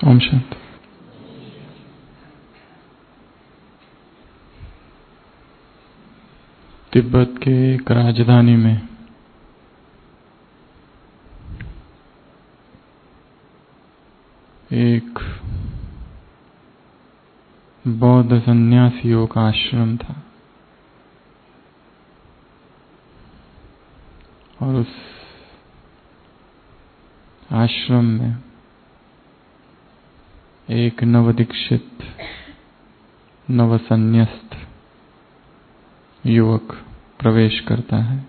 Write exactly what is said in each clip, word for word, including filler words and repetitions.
ओम शांति। तिब्बत के एक राजधानी में एक बौद्ध सन्यासियों का आश्रम था और उस आश्रम में एक नवदीक्षित नवसन्यस्त युवक प्रवेश करता है।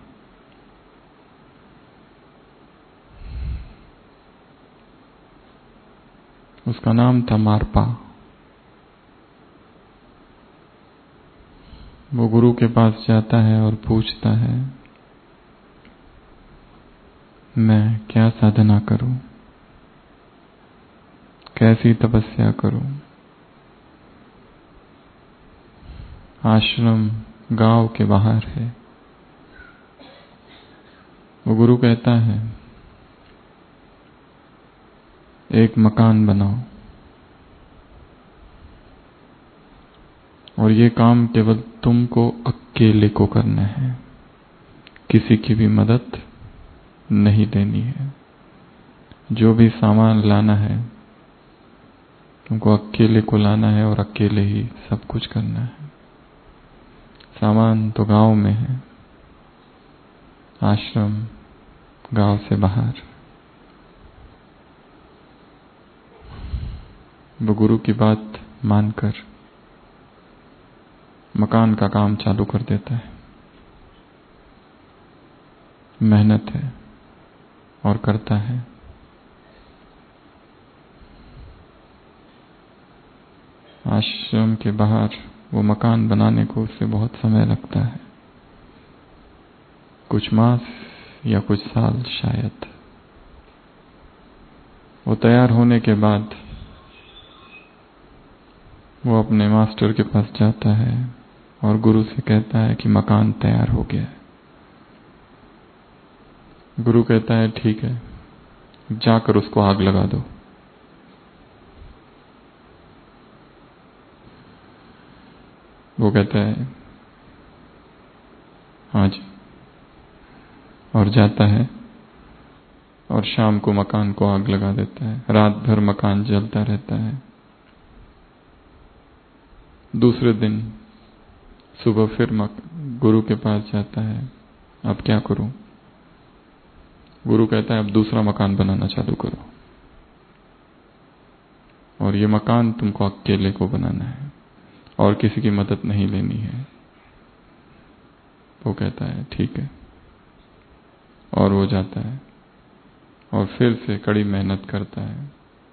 उसका नाम था मारपा। वो गुरु के पास जाता है और पूछता है, मैं क्या साधना करूं, कैसी तपस्या करूं। आश्रम गांव के बाहर है। वो गुरु कहता है, एक मकान बनाओ और ये काम केवल तुमको अकेले को करना है, किसी की भी मदद नहीं लेनी है। जो भी सामान लाना है तुमको अकेले को लाना है और अकेले ही सब कुछ करना है। सामान तो गांव में है, आश्रम गांव से बाहर। वो गुरु की बात मानकर मकान का काम चालू कर देता है। मेहनत है और करता है। आश्रम के बाहर वो मकान बनाने को उसे बहुत समय लगता है, कुछ मास या कुछ साल शायद। वो तैयार होने के बाद वो अपने मास्टर के पास जाता है और गुरु से कहता है कि मकान तैयार हो गया है। गुरु कहता है, ठीक है, जाकर उसको आग लगा दो। वो कहता है, हाँ जी, और जाता है और शाम को मकान को आग लगा देता है। रात भर मकान जलता रहता है। दूसरे दिन सुबह फिर गुरु के पास जाता है, अब क्या करूं। गुरु कहता है, अब दूसरा मकान बनाना चालू करो और ये मकान तुमको अकेले को बनाना है और किसी की मदद नहीं लेनी है। वो कहता है, ठीक है, और वो जाता है और फिर से कड़ी मेहनत करता है।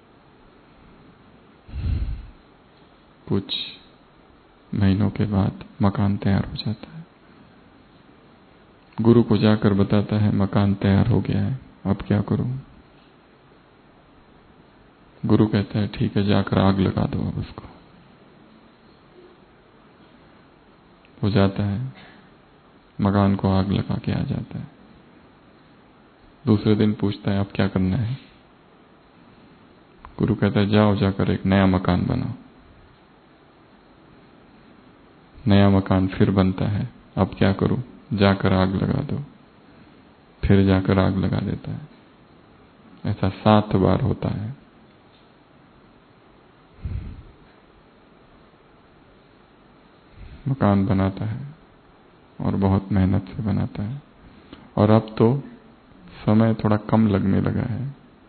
कुछ महीनों के बाद मकान तैयार हो जाता है। गुरु को जाकर बताता है, मकान तैयार हो गया है, अब क्या करूं। गुरु कहता है, ठीक है, जाकर आग लगा दो अब उसको। वो जाता है, मकान को आग लगा के आ जाता है। दूसरे दिन पूछता है, अब क्या करना है। गुरु कहता है, जाओ जाकर एक नया मकान बनाओ। नया मकान फिर बनता है, अब क्या करूं, जाकर आग लगा दो। फिर जाकर आग लगा देता है। ऐसा सात बार होता है। मकान बनाता है और बहुत मेहनत से बनाता है। और अब तो समय थोड़ा कम लगने लगा है,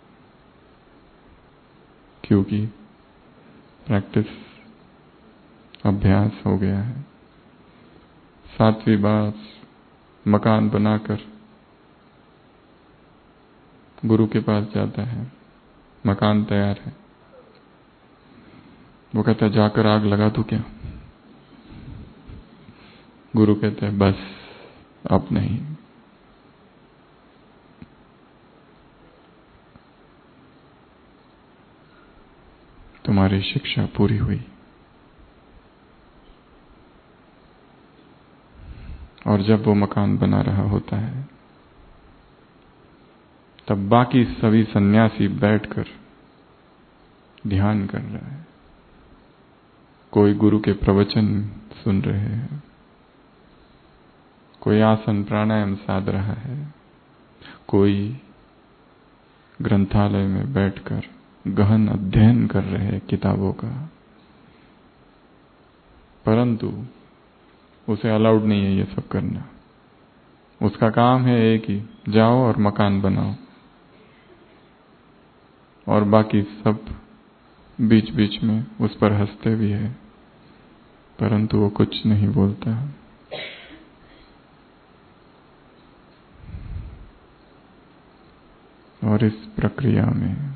क्योंकि प्रैक्टिस, अभ्यास हो गया है। सातवीं बार मकान बनाकर गुरु के पास जाता है, मकान तैयार है। वो कहता है, जाकर आग लगा दूं क्या। गुरु कहते हैं, बस अब नहीं। तुम्हारी शिक्षा पूरी हुई। और जब वो मकान बना रहा होता है तब बाकी सभी सन्यासी बैठकर ध्यान कर रहा है, कोई गुरु के प्रवचन सुन रहे हैं, कोई आसन प्राणायाम साध रहा है, कोई ग्रंथालय में बैठकर गहन अध्ययन कर रहे हैं किताबों का, परंतु उसे अलाउड नहीं है ये सब करना। उसका काम है एक ही, जाओ और मकान बनाओ, और बाकी सब बीच बीच में उस पर हंसते भी है, परंतु वो कुछ नहीं बोलता। और इस प्रक्रिया में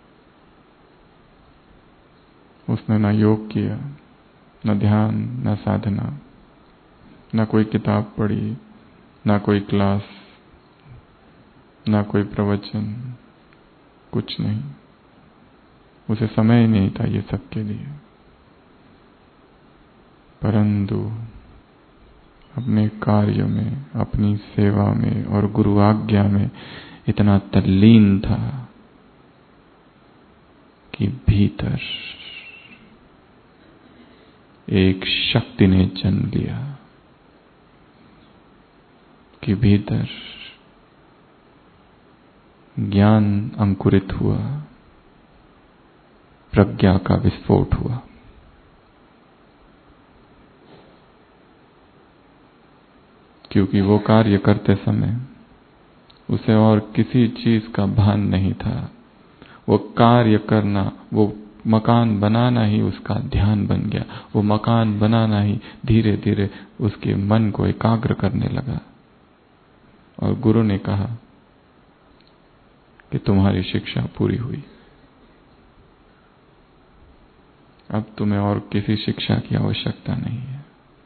उसने ना योग किया, न ध्यान, न साधना, न कोई किताब पढ़ी, न कोई क्लास, न कोई प्रवचन, कुछ नहीं। उसे समय ही नहीं था ये सब के लिए, परंतु अपने कार्य में, अपनी सेवा में और गुरु आज्ञा में इतना तल्लीन था कि भीतर एक शक्ति ने जन्म लिया, कि भीतर ज्ञान अंकुरित हुआ, प्रज्ञा का विस्फोट हुआ। क्योंकि वो कार्य करते समय उसे और किसी चीज का भान नहीं था। वो कार्य करना, वो मकान बनाना ही उसका ध्यान बन गया। वो मकान बनाना ही धीरे धीरे उसके मन को एकाग्र करने लगा। और गुरु ने कहा कि तुम्हारी शिक्षा पूरी हुई, अब तुम्हें और किसी शिक्षा की आवश्यकता नहीं है।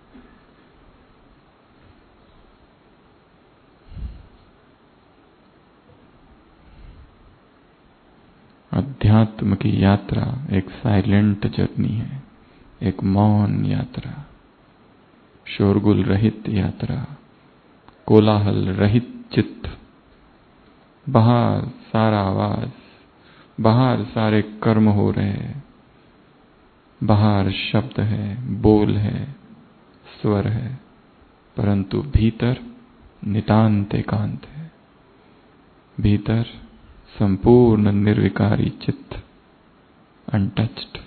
अध्यात्म की यात्रा एक साइलेंट जर्नी है, एक मौन यात्रा, शोरगुल रहित यात्रा, कोलाहल रहित चित्त। बाहर सारा आवाज, बाहर सारे कर्म हो रहे हैं, बाहर शब्द है, बोल है, स्वर है, परंतु भीतर नितांत एकांत है। भीतर संपूर्ण निर्विकारी चित्त, अनटच्ड।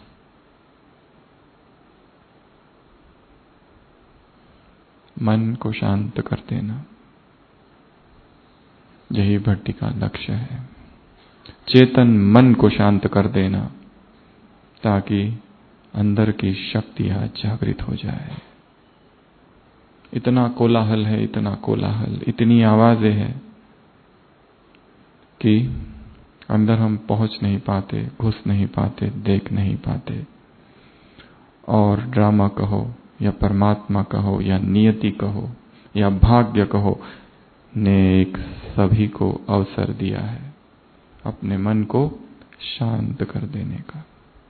मन को शांत कर देना, यही भट्टी का लक्ष्य है। चेतन मन को शांत कर देना, ताकि अंदर की शक्तियां जागृत हो जाए। इतना कोलाहल है, इतना कोलाहल, इतनी आवाजें हैं कि अंदर हम पहुंच नहीं पाते, घुस नहीं पाते, देख नहीं पाते। और ड्रामा कहो या परमात्मा कहो या नियति कहो या भाग्य कहो, ने एक सभी को अवसर दिया है अपने मन को शांत कर देने का,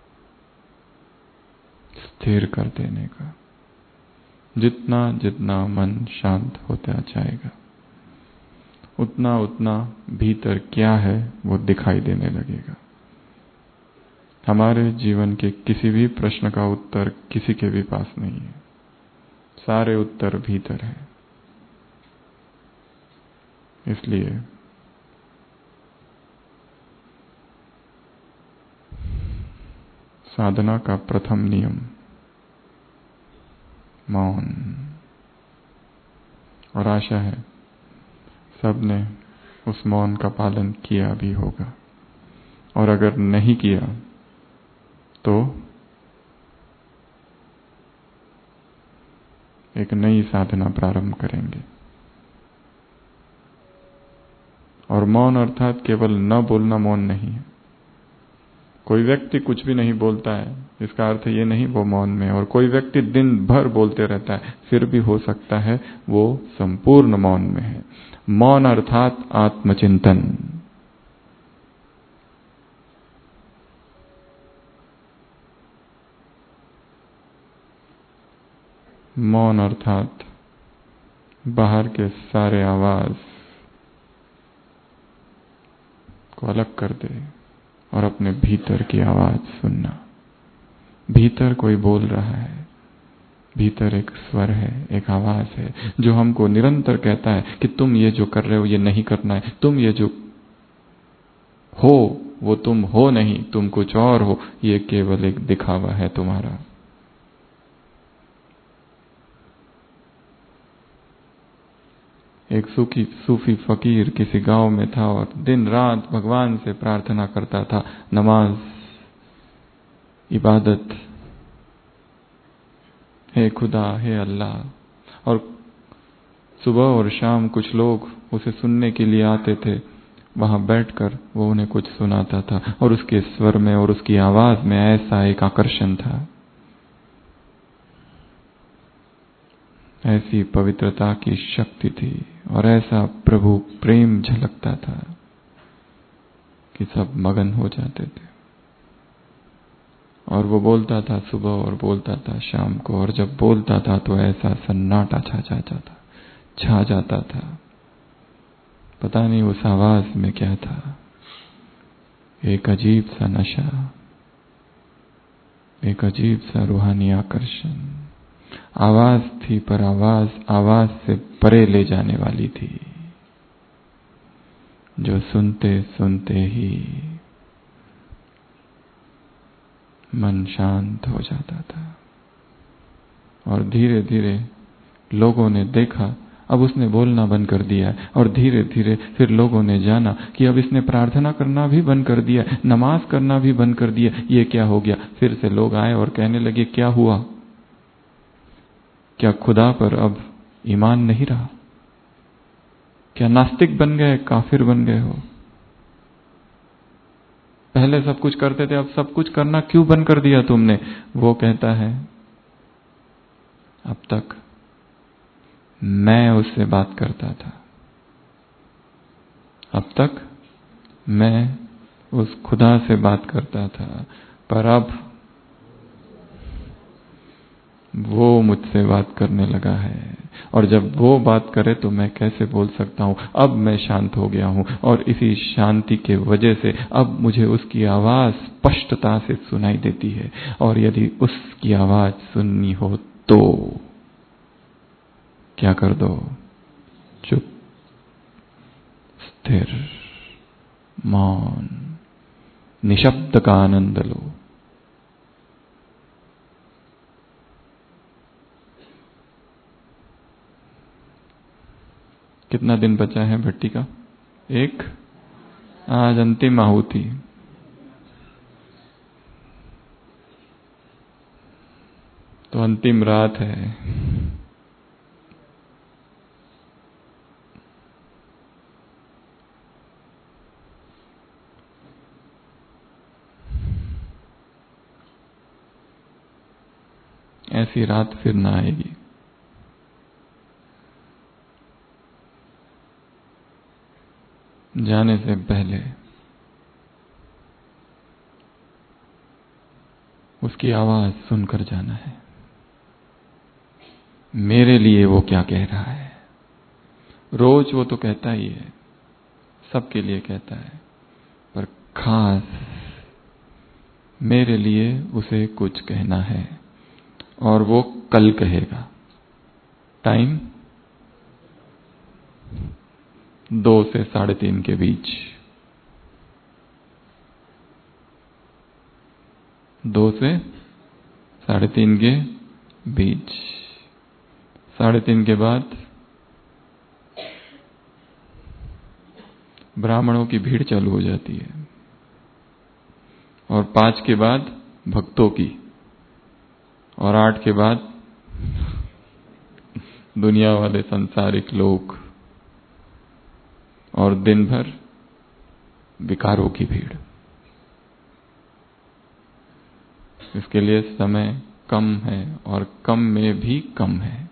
स्थिर कर देने का। जितना जितना मन शांत होता जाएगा, उतना उतना भीतर क्या है वो दिखाई देने लगेगा। हमारे जीवन के किसी भी प्रश्न का उत्तर किसी के भी पास नहीं है, सारे उत्तर भीतर है। इसलिए साधना का प्रथम नियम मौन। और आशा है सबने उस मौन का पालन किया भी होगा, और अगर नहीं किया तो एक नई साधना प्रारंभ करेंगे। और मौन अर्थात केवल न बोलना मौन नहीं है। कोई व्यक्ति कुछ भी नहीं बोलता है, इसका अर्थ ये नहीं वो मौन में। और कोई व्यक्ति दिन भर बोलते रहता है, फिर भी हो सकता है वो संपूर्ण मौन में है। मौन अर्थात आत्मचिंतन। मौन अर्थात बाहर के सारे आवाज को अलग कर दे, और अपने भीतर की आवाज सुनना। भीतर कोई बोल रहा है, भीतर एक स्वर है, एक आवाज है जो हमको निरंतर कहता है कि तुम ये जो कर रहे हो ये नहीं करना है, तुम ये जो हो वो तुम हो नहीं, तुम कुछ और हो, ये केवल एक दिखावा है तुम्हारा। एक सूफी सूफी फकीर किसी गांव में था और दिन रात भगवान से प्रार्थना करता था, नमाज, इबादत, हे खुदा, हे अल्लाह। और सुबह और शाम कुछ लोग उसे सुनने के लिए आते थे, वहां बैठकर वो उन्हें कुछ सुनाता था और उसके स्वर में और उसकी आवाज में ऐसा एक आकर्षण था, ऐसी पवित्रता की शक्ति थी और ऐसा प्रभु प्रेम झलकता था कि सब मगन हो जाते थे। और वो बोलता था सुबह और बोलता था शाम को, और जब बोलता था तो ऐसा सन्नाटा छा जाता था छा जाता था पता नहीं उस आवाज में क्या था, एक अजीब सा नशा, एक अजीब सा रूहानी आकर्षण। आवाज थी पर आवाज आवाज से परे ले जाने वाली थी, जो सुनते सुनते ही मन शांत हो जाता था। और धीरे धीरे लोगों ने देखा अब उसने बोलना बंद कर दिया है, और धीरे धीरे फिर लोगों ने जाना कि अब इसने प्रार्थना करना भी बंद कर दिया, नमाज करना भी बंद कर दिया, ये क्या हो गया। फिर से लोग आए और कहने लगे क्या हुआ, क्या खुदा पर अब ईमान नहीं रहा, क्या नास्तिक बन गए, काफिर बन गए हो, पहले सब कुछ करते थे अब सब कुछ करना क्यों बंद कर दिया तुमने। वो कहता है अब तक मैं उससे बात करता था, अब तक मैं उस खुदा से बात करता था, पर अब वो मुझसे बात करने लगा है, और जब वो बात करे तो मैं कैसे बोल सकता हूं। अब मैं शांत हो गया हूं और इसी शांति के वजह से अब मुझे उसकी आवाज स्पष्टता से सुनाई देती है, और यदि उसकी आवाज सुननी हो तो क्या कर दो, चुप, स्थिर, मौन, निशब्द का आनंद लो। कितना दिन बचा है भट्टी का? एक, आज अंतिम आहुति। तो अंतिम रात है। ऐसी रात फिर ना आएगी। जाने से पहले उसकी आवाज सुनकर जाना है, मेरे लिए वो क्या कह रहा है। रोज वो तो कहता ही है, सबके लिए कहता है, पर खास मेरे लिए उसे कुछ कहना है, और वो कल कहेगा। टाइम दो से साढ़े तीन के बीच, दो से साढ़े तीन के बीच। साढ़े तीन के बाद ब्राह्मणों की भीड़ चालू हो जाती है, और पांच के बाद भक्तों की, और आठ के बाद दुनिया वाले सांसारिक लोग, और दिन भर विकारों की भीड़। इसके लिए समय कम है, और कम में भी कम है।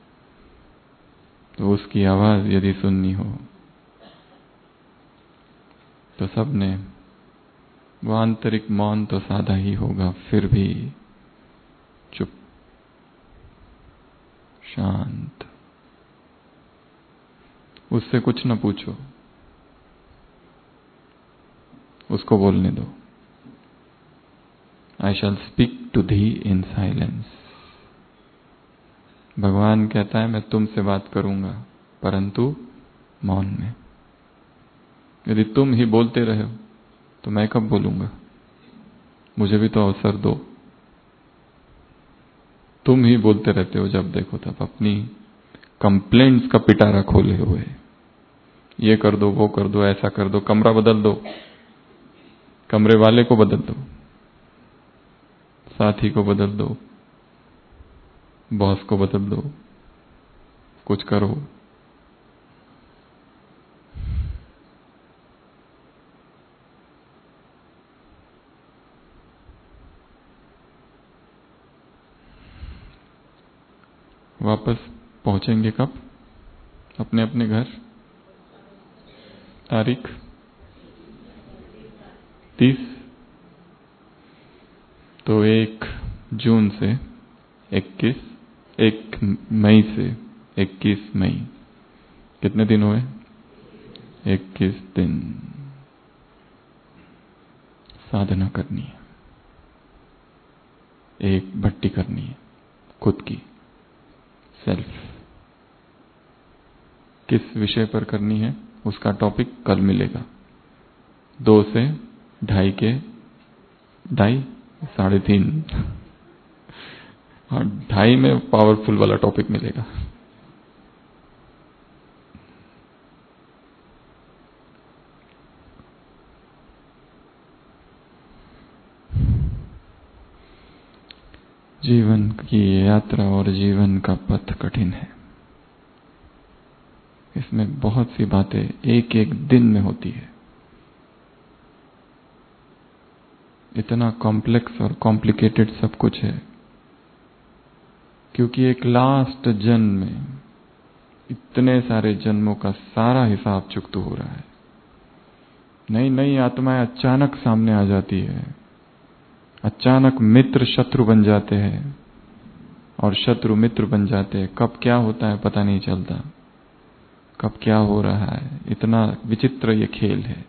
तो उसकी आवाज यदि सुननी हो तो सबने, वो आंतरिक मौन तो साधा ही होगा, फिर भी चुप, शांत। उससे कुछ न पूछो, उसको बोलने दो। आई शैल स्पीक टू धी इन साइलेंस। भगवान कहता है मैं तुमसे बात करूंगा परंतु मौन में। यदि तुम ही बोलते रहे हो तो मैं कब बोलूंगा? मुझे भी तो अवसर दो। तुम ही बोलते रहते हो जब देखो तब, अपनी कंप्लेंट्स का पिटारा खोले हुए, ये कर दो, वो कर दो, ऐसा कर दो, कमरा बदल दो, कमरे वाले को बदल दो, साथी को बदल दो, बॉस को बदल दो, कुछ करो। वापस पहुंचेंगे कब अपने अपने घर? तारीख तीस। तो एक जून से इक्कीस, एक मई से इक्कीस मई, कितने दिन हुए? इक्कीस दिन साधना करनी है, एक भट्टी करनी है खुद की, सेल्फ। किस विषय पर करनी है उसका टॉपिक कल मिलेगा। दो से ढाई के ढाई साढ़े तीन हाँ, ढाई में पावरफुल वाला टॉपिक मिलेगा। जीवन की यात्रा और जीवन का पथ कठिन है। इसमें बहुत सी बातें एक एक दिन में होती है। इतना कॉम्प्लेक्स और कॉम्प्लिकेटेड सब कुछ है क्योंकि एक लास्ट जन्म में इतने सारे जन्मों का सारा हिसाब चुकता हो रहा है। नई नई आत्माएं अचानक सामने आ जाती है, अचानक मित्र शत्रु बन जाते हैं और शत्रु मित्र बन जाते हैं। कब क्या होता है पता नहीं चलता, कब क्या हो रहा है। इतना विचित्र ये खेल है।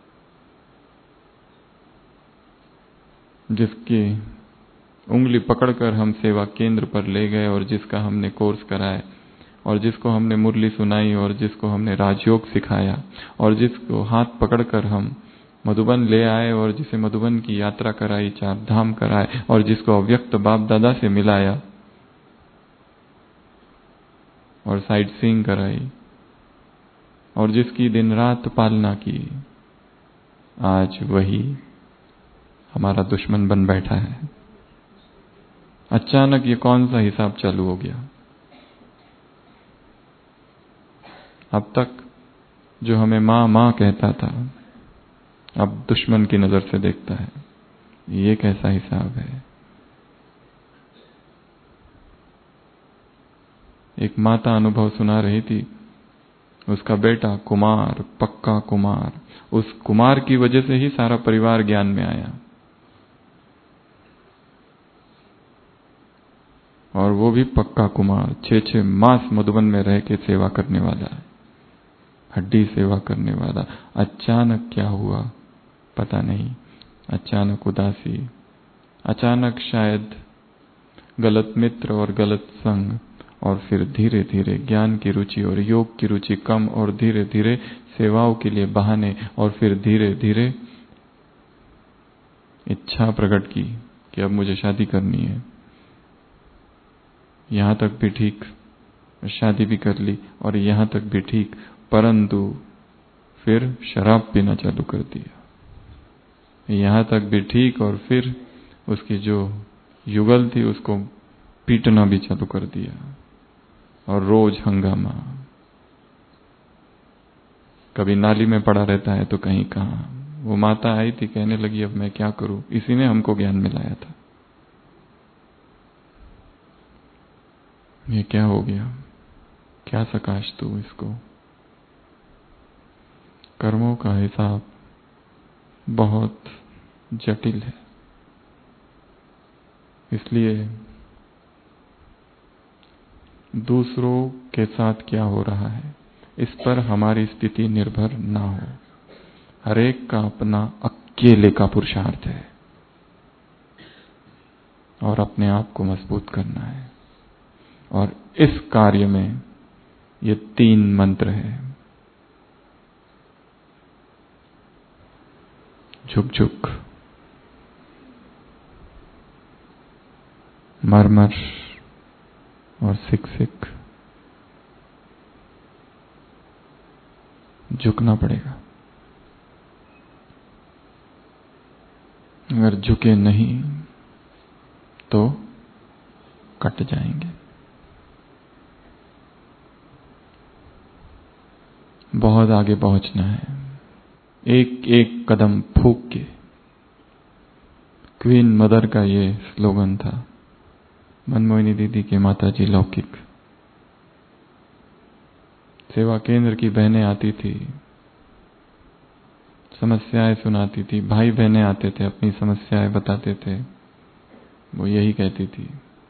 जिसकी उंगली पकड़कर हम सेवा केंद्र पर ले गए और जिसका हमने कोर्स कराए और जिसको हमने मुरली सुनाई और जिसको हमने राजयोग सिखाया और जिसको हाथ पकड़कर हम मधुबन ले आए और जिसे मधुबन की यात्रा कराई, चार धाम कराए और जिसको अव्यक्त बाप दादा से मिलाया और साइट सीइंग कराई और जिसकी दिन रात पालना की, आज वही हमारा दुश्मन बन बैठा है। अचानक ये कौन सा हिसाब चालू हो गया? अब तक जो हमें माँ माँ कहता था अब दुश्मन की नजर से देखता है। ये कैसा हिसाब है? एक माता अनुभव सुना रही थी, उसका बेटा कुमार, पक्का कुमार, उस कुमार की वजह से ही सारा परिवार ज्ञान में आया और वो भी पक्का कुमार, छह छह मास मधुबन में रह के सेवा करने वाला है, हड्डी सेवा करने वाला। अचानक क्या हुआ पता नहीं, अचानक उदासी, अचानक शायद गलत मित्र और गलत संग और फिर धीरे धीरे ज्ञान की रुचि और योग की रुचि कम और धीरे धीरे सेवाओं के लिए बहाने और फिर धीरे धीरे इच्छा प्रकट की कि अब मुझे शादी करनी है। यहां तक भी ठीक, शादी भी कर ली और यहां तक भी ठीक, परंतु फिर शराब पीना चालू कर दिया। यहां तक भी ठीक और फिर उसकी जो युगल थी उसको पीटना भी चालू कर दिया और रोज हंगामा। कभी नाली में पड़ा रहता है तो कहीं कहां। वो माता आई थी, कहने लगी अब मैं क्या करूं, इसी ने हमको ज्ञान मिलाया था। ये क्या हो गया? क्या सकाश तू इसको? कर्मों का हिसाब बहुत जटिल है। इसलिए दूसरों के साथ क्या हो रहा है इस पर हमारी स्थिति निर्भर ना हो। हर एक का अपना अकेले का पुरुषार्थ है। और अपने आप को मजबूत करना है। और इस कार्य में ये तीन मंत्र है, झुक झुक, मर मर और सिक सिक। झुकना पड़ेगा, अगर झुके नहीं तो कट जाएंगे। बहुत आगे पहुंचना है, एक एक कदम फूंक के। क्वीन मदर का ये स्लोगन था, मनमोहिनी दीदी की माता जी लौकिक। सेवा केंद्र की बहनें आती थी, समस्याएं सुनाती थी, भाई बहनें आते थे, अपनी समस्याएं बताते थे, वो यही कहती थी,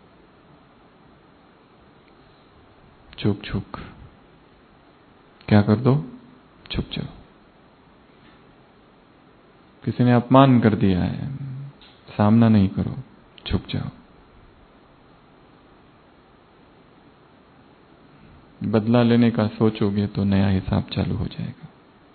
चुप चुप, क्या कर दो, चुप जाओ। किसी ने अपमान कर दिया है, सामना नहीं करो, चुप जाओ। बदला लेने का सोचोगे तो नया हिसाब चालू हो जाएगा।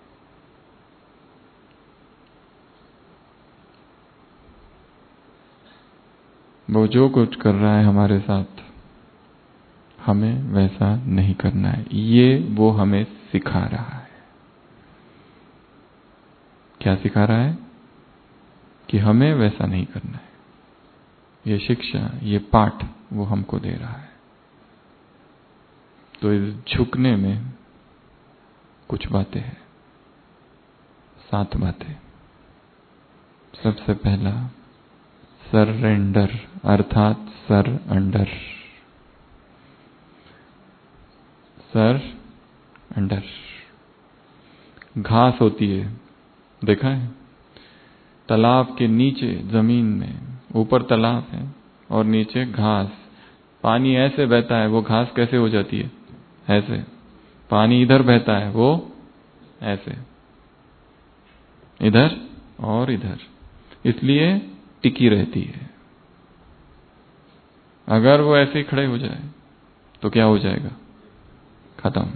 वो जो कुछ कर रहा है हमारे साथ, हमें वैसा नहीं करना है, ये वो हमें सिखा रहा है। क्या सिखा रहा है? कि हमें वैसा नहीं करना है। ये शिक्षा, ये पाठ वो हमको दे रहा है। तो इस झुकने में कुछ बातें हैं, सात बातें। सबसे पहला सरेंडर, अर्थात सर अंडर। Sir under. घास होती है, देखा है? तालाब के नीचे जमीन में, ऊपर तालाब है और नीचे घास। पानी ऐसे बहता है, वो घास कैसे हो जाती है? ऐसे। पानी इधर बहता है, वो ऐसे, इधर और इधर, इसलिए टिकी रहती है। अगर वो ऐसे ही खड़े हो जाए तो क्या हो जाएगा? खत्म।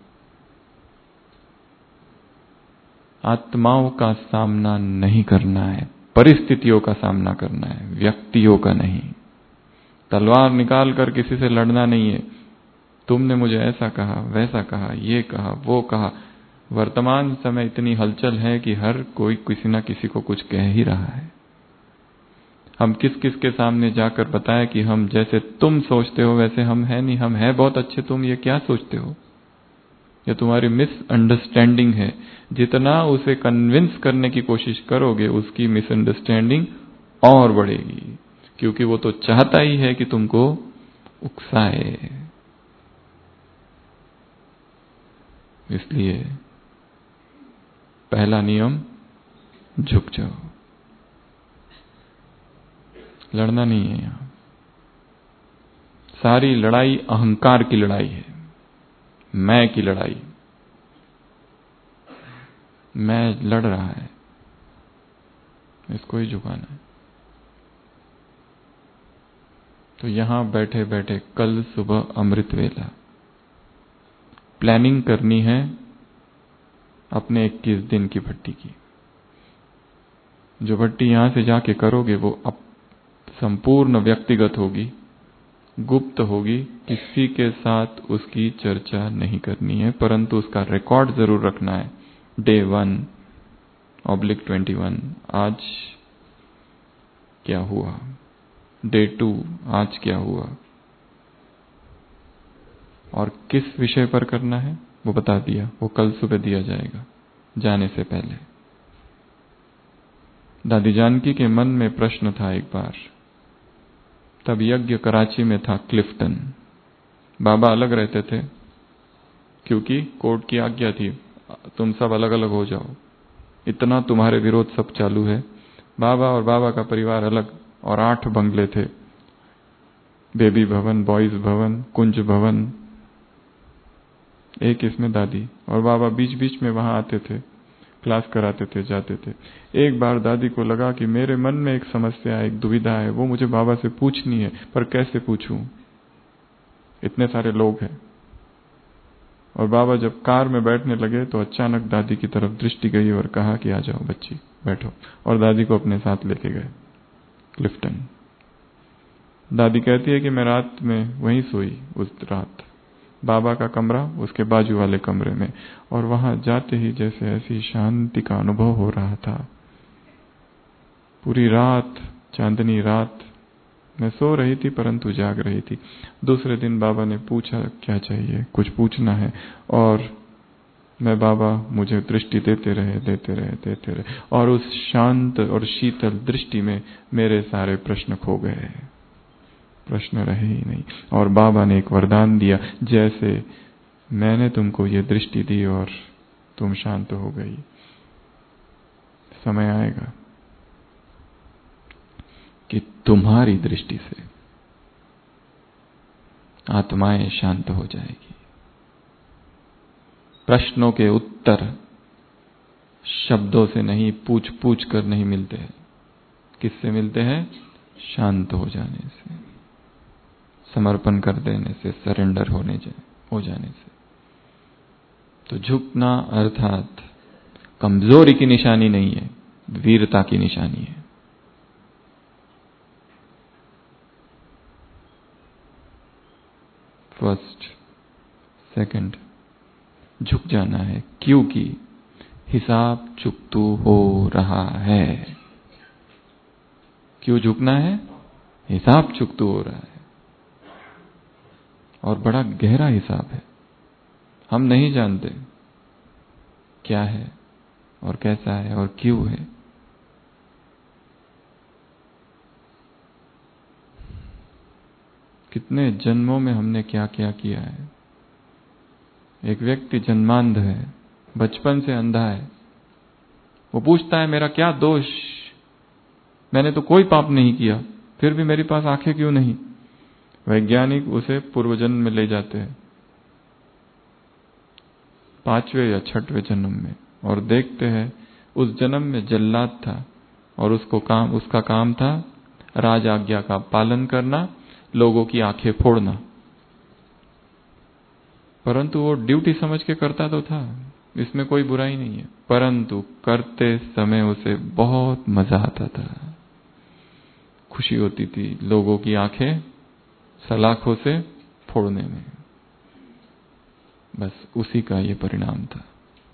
आत्माओं का सामना नहीं करना है, परिस्थितियों का सामना करना है, व्यक्तियों का नहीं। तलवार निकाल कर किसी से लड़ना नहीं है। तुमने मुझे ऐसा कहा, वैसा कहा, ये कहा, वो कहा। वर्तमान समय इतनी हलचल है कि हर कोई किसी ना किसी को कुछ कह ही रहा है। हम किस किस के सामने जाकर बताएं कि हम जैसे तुम सोचते हो वैसे हम है नहीं, हम है बहुत अच्छे, तुम ये क्या सोचते हो? ये तुम्हारी मिसअंडरस्टैंडिंग है। जितना उसे कन्विंस करने की कोशिश करोगे, उसकी मिसअंडरस्टैंडिंग और बढ़ेगी, क्योंकि वो तो चाहता ही है कि तुमको उकसाए। इसलिए पहला नियम, झुक जाओ। लड़ना नहीं है यहां। सारी लड़ाई अहंकार की लड़ाई है, मैं की लड़ाई। मैं लड़ रहा है, इसको ही झुकाना है। तो यहां बैठे बैठे कल सुबह अमृत वेला प्लानिंग करनी है अपने इक्कीस दिन की भट्टी की। जो भट्टी यहां से जाके करोगे वो अब संपूर्ण व्यक्तिगत होगी, गुप्त होगी, किसी के साथ उसकी चर्चा नहीं करनी है, परंतु उसका रिकॉर्ड जरूर रखना है। Day one oblique twenty one, आज क्या हुआ? डे टू, आज क्या हुआ? और किस विषय पर करना है वो बता दिया, वो कल सुबह दिया जाएगा जाने से पहले। दादी जानकी के मन में प्रश्न था एक बार, तब यज्ञ कराची में था, क्लिफ्टन। बाबा अलग रहते थे क्योंकि कोर्ट की आज्ञा थी, तुम सब अलग अलग हो जाओ, इतना तुम्हारे विरोध सब चालू है। बाबा और बाबा का परिवार अलग, और आठ बंगले थे, बेबी भवन, बॉयज भवन, कुंज भवन, एक इसमें दादी और बाबा बीच बीच में वहां आते थे। क्लास कराते थे, जाते थे। एक बार दादी को लगा कि मेरे मन में एक समस्या है, एक दुविधा है, वो मुझे बाबा से पूछनी है, पर कैसे पूछूं, इतने सारे लोग हैं। और बाबा जब कार में बैठने लगे तो अचानक दादी की तरफ दृष्टि गई और कहा कि आ जाओ बच्ची, बैठो, और दादी को अपने साथ लेके गए क्लिफ्टन। दादी कहती है कि मैं रात में वहीं सोई उस रात, बाबा का कमरा उसके बाजू वाले कमरे में, और वहां जाते ही जैसे ऐसी शांति का अनुभव हो रहा था। पूरी रात, चांदनी रात, मैं सो रही थी परंतु जाग रही थी। दूसरे दिन बाबा ने पूछा क्या चाहिए, कुछ पूछना है, और मैं बाबा मुझे दृष्टि देते रहे देते रहे देते रहे और उस शांत और शीतल दृष्टि में मेरे सारे प्रश्न खो गए, प्रश्न रहे ही नहीं। और बाबा ने एक वरदान दिया, जैसे मैंने तुमको ये दृष्टि दी और तुम शांत हो गई, समय आएगा कि तुम्हारी दृष्टि से आत्माएं शांत हो जाएगी। प्रश्नों के उत्तर शब्दों से नहीं, पूछ पूछ कर नहीं मिलते हैं। किससे मिलते हैं? शांत हो जाने से, समर्पण कर देने से, सरेंडर होने हो जाने से। तो झुकना अर्थात कमजोरी की निशानी नहीं है, वीरता की निशानी है। फर्स्ट, सेकंड, झुक जाना है क्योंकि हिसाब चुकतू हो रहा है। क्यों झुकना है? हिसाब चुकतू हो रहा है, और बड़ा गहरा हिसाब है। हम नहीं जानते क्या है और कैसा है और क्यों है। कितने जन्मों में हमने क्या क्या किया है। एक व्यक्ति जन्मांध है, बचपन से अंधा है। वो पूछता है मेरा क्या दोष, मैंने तो कोई पाप नहीं किया, फिर भी मेरे पास आंखें क्यों नहीं। वैज्ञानिक उसे पूर्व जन्म में ले जाते हैं, पांचवें या छठवें जन्म में, और देखते हैं उस जन्म में जल्लाद था और उसको काम उसका काम था राज आज्ञा का पालन करना, लोगों की आंखें फोड़ना। परंतु वो ड्यूटी समझ के करता तो था, इसमें कोई बुराई नहीं है, परंतु करते समय उसे बहुत मजा आता था, खुशी होती थी लोगों की आंखें सलाखों से फोड़ने में। बस उसी का ये परिणाम था।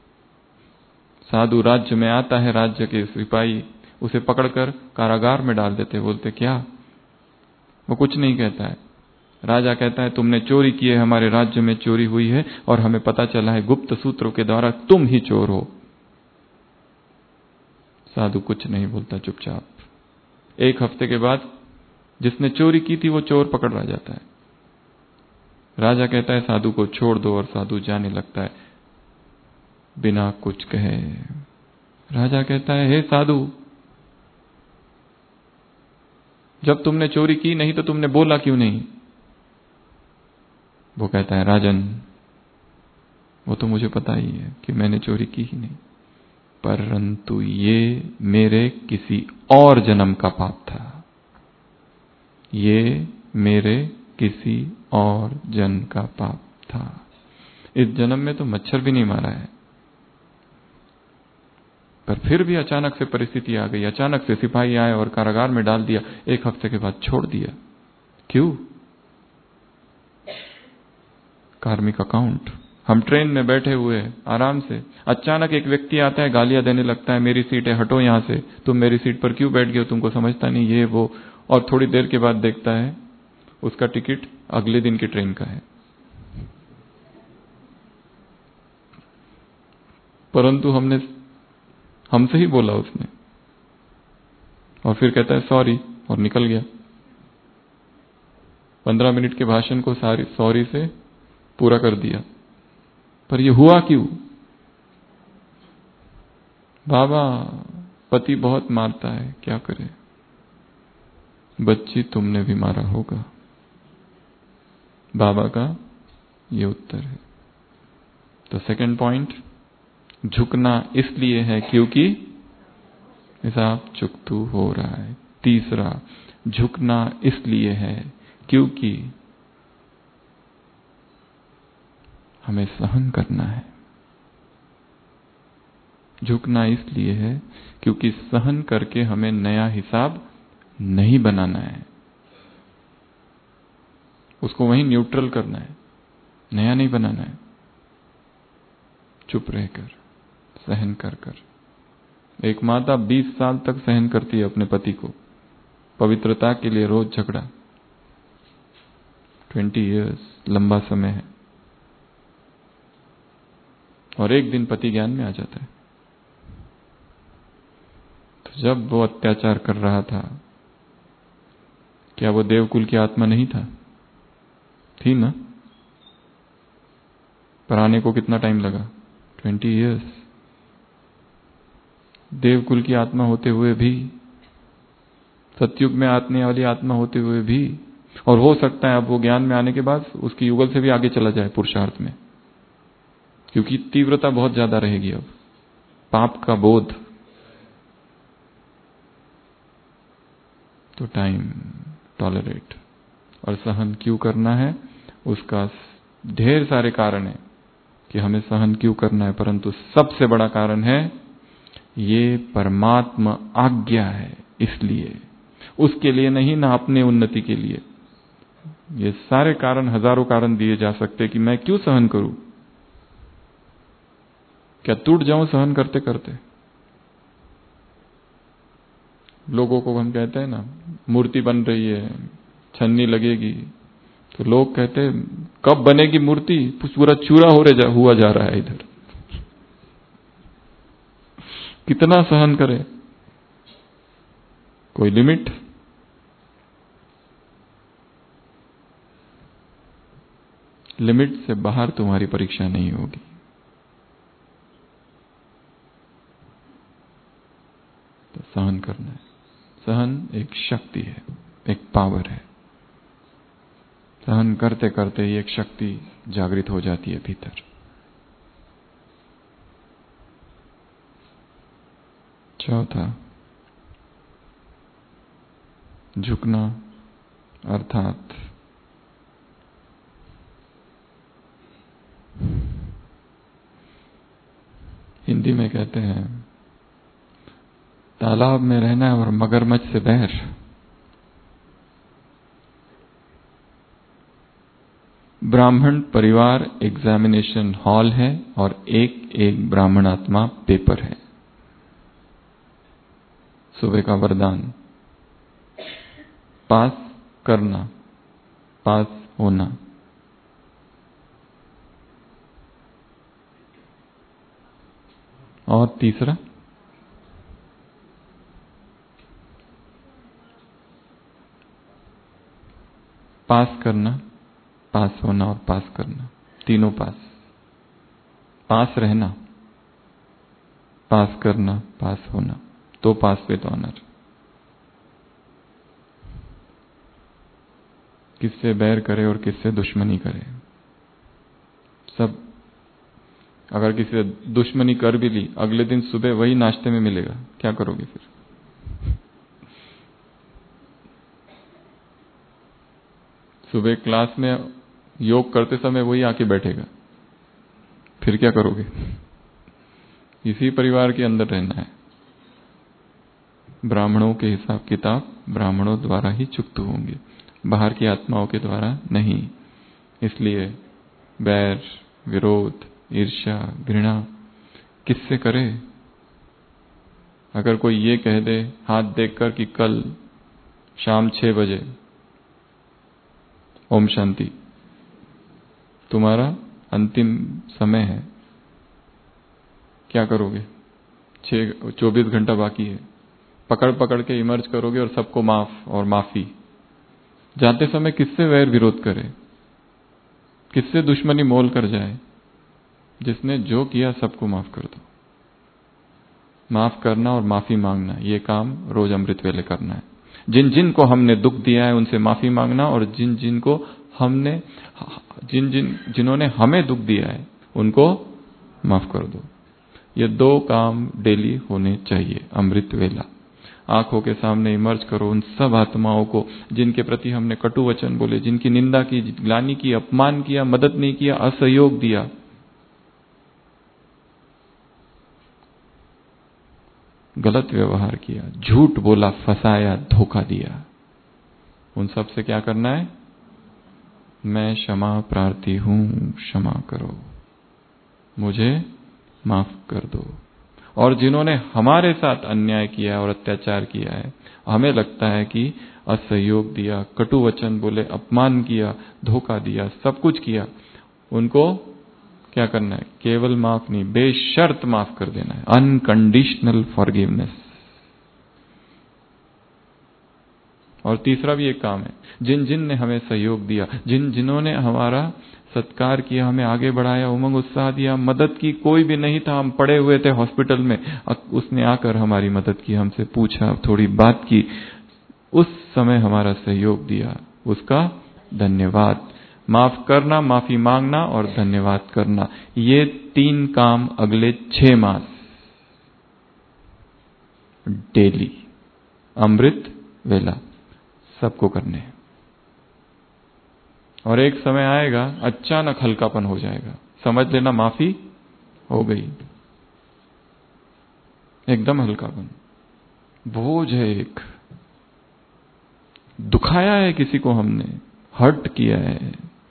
साधु राज्य में आता है, राज्य के सिपाही उसे पकड़कर कारागार में डाल देते, बोलते क्या? वो कुछ नहीं कहता है। राजा कहता है तुमने चोरी की है, हमारे राज्य में चोरी हुई है और हमें पता चला है गुप्त सूत्रों के द्वारा तुम ही चोर हो। साधु कुछ नहीं बोलता, चुपचाप। एक हफ्ते के बाद जिसने चोरी की थी वो चोर पकड़ा जाता है। राजा कहता है साधु को छोड़ दो, और साधु जाने लगता है बिना कुछ कहे। राजा कहता है हे साधु, जब तुमने चोरी की नहीं तो तुमने बोला क्यों नहीं? वो कहता है राजन, वो तो मुझे पता ही है कि मैंने चोरी की ही नहीं, परंतु ये मेरे किसी और जन्म का पाप था, ये मेरे किसी और जन्म का पाप था। इस जन्म में तो मच्छर भी नहीं मारा है, पर फिर भी अचानक से परिस्थिति आ गई, अचानक से सिपाही आए और कारागार में डाल दिया, एक हफ्ते के बाद छोड़ दिया। क्यों? कार्मिक अकाउंट। हम ट्रेन में बैठे हुए आराम से, अचानक एक व्यक्ति आता है, गालियां देने लगता है, मेरी सीट है, हटो यहां से, तुम मेरी सीट पर क्यों बैठ गए हो, तुमको समझता नहीं, ये वो। और थोड़ी देर के बाद देखता है उसका टिकट अगले दिन की ट्रेन का है, परंतु हमने हमसे ही बोला उसने, और फिर कहता है सॉरी और निकल गया। पंद्रह मिनट के भाषण को सारी सॉरी से पूरा कर दिया। पर ये हुआ क्यों? बाबा पति बहुत मारता है, क्या करे? बच्ची तुमने भी मारा होगा। बाबा का ये उत्तर है। तो सेकंड पॉइंट, झुकना इसलिए है क्योंकि हिसाब चुकतू हो रहा है। तीसरा, झुकना इसलिए है क्योंकि हमें सहन करना है। झुकना इसलिए है क्योंकि सहन करके हमें नया हिसाब नहीं बनाना है, उसको वहीं न्यूट्रल करना है, नया नहीं बनाना है। चुप रहकर, सहन कर कर। एक माता बीस साल तक सहन करती है अपने पति को, पवित्रता के लिए रोज झगड़ा। ट्वेंटी इयर्स लंबा समय है। और एक दिन पति ज्ञान में आ जाता है। तो जब वो अत्याचार कर रहा था, क्या वो देवकुल की आत्मा नहीं था? थी ना? पर आने को कितना टाइम लगा? Twenty years. देवकुल की आत्मा होते हुए भी, सतयुग में आने वाली आत्मा होते हुए भी, और हो सकता है अब वो ज्ञान में आने के बाद उसकी युगल से भी आगे चला जाए पुरुषार्थ में, क्योंकि तीव्रता बहुत ज्यादा रहेगी अब, पाप का बोध। तो टाइम, टॉलरेट और सहन क्यों करना है, उसका ढेर सारे कारण है कि हमें सहन क्यों करना है, परंतु सबसे बड़ा कारण है ये परमात्मा आज्ञा है, इसलिए, उसके लिए नहीं, ना अपने उन्नति के लिए। ये सारे कारण, हजारों कारण दिए जा सकते कि मैं क्यों सहन करूं, क्या टूट जाऊं सहन करते करते। लोगों को हम कहते हैं ना, मूर्ति बन रही है, छन्नी लगेगी, तो लोग कहते हैं कब बनेगी मूर्ति, पूरा चूरा हो जा, हुआ जा रहा है इधर, कितना सहन करे, कोई लिमिट? लिमिट से बाहर तुम्हारी परीक्षा नहीं होगी। तो सहन करना है। सहन एक शक्ति है, एक पावर है। सहन करते करते ही एक शक्ति जागृत हो जाती है भीतर। चौथा, झुकना अर्थात हिंदी में कहते हैं तालाब में रहना और मगरमच्छ से बैर। ब्राह्मण परिवार एग्जामिनेशन हॉल है और एक एक ब्राह्मणात्मा पेपर है। सुबह का वरदान, पास करना, पास होना। और तीसरा, पास करना, पास होना और पास करना, तीनों पास। पास रहना, पास करना, पास होना, तो पास विद ऑनर। किससे बैर करे और किससे दुश्मनी करे, सब। अगर किसी से दुश्मनी कर भी ली, अगले दिन सुबह वही नाश्ते में मिलेगा, क्या करोगे फिर? सुबह क्लास में योग करते समय वही आके बैठेगा, फिर क्या करोगे? इसी परिवार के अंदर रहना है। ब्राह्मणों के हिसाब किताब ब्राह्मणों द्वारा ही चुकत होंगे, बाहर की आत्माओं के द्वारा नहीं। इसलिए बैर, विरोध, ईर्ष्या, घृणा किससे करे? अगर कोई ये कह दे हाथ देखकर कि कल शाम छह बजे ओम शांति, तुम्हारा अंतिम समय है, क्या करोगे? छह चौबीस घंटा बाकी है, पकड़ पकड़ के इमर्ज करोगे और सबको माफ और माफी। जाते समय किससे वैर विरोध करे, किससे दुश्मनी मोल कर जाए? जिसने जो किया सबको माफ कर दो। माफ करना और माफी मांगना, ये काम रोज अमृत वेले करना है। जिन जिन को हमने दुख दिया है उनसे माफी मांगना, और जिन जिन को हमने जिन जिन जिन्होंने हमें दुख दिया है उनको माफ कर दो। ये दो काम डेली होने चाहिए। अमृत वेला, आंखों के सामने इमर्ज करो उन सब आत्माओं को जिनके प्रति हमने कटु वचन बोले, जिनकी निंदा की, ग्लानि की, अपमान किया, मदद नहीं किया, असहयोग दिया। गलत व्यवहार किया, झूठ बोला, फंसाया, धोखा दिया। उन सब से क्या करना है? मैं क्षमा प्रार्थी हूं, क्षमा करो, मुझे माफ कर दो। और जिन्होंने हमारे साथ अन्याय किया है और अत्याचार किया है, हमें लगता है कि असहयोग दिया, कटु वचन बोले, अपमान किया, धोखा दिया, सब कुछ किया, उनको क्या करना है? केवल माफ नहीं, बेशर्त माफ कर देना है। Unconditional forgiveness. और तीसरा भी एक काम है, जिन जिन ने हमें सहयोग दिया, जिन जिन्होंने हमारा सत्कार किया, हमें आगे बढ़ाया, उमंग उत्साह दिया, मदद की, कोई भी नहीं था, हम पड़े हुए थे हॉस्पिटल में, उसने आकर हमारी मदद की, हमसे पूछा, थोड़ी बात की, उस समय हमारा सहयोग दिया, उसका धन्यवाद। माफ करना, माफी मांगना और धन्यवाद करना, ये तीन काम अगले छह मास डेली अमृत वेला सबको करने हैं। और एक समय आएगा अचानक हल्कापन हो जाएगा, समझ लेना माफी हो गई, एकदम हल्कापन। बोझ है एक, दुखाया है किसी को, हमने हर्ट किया है,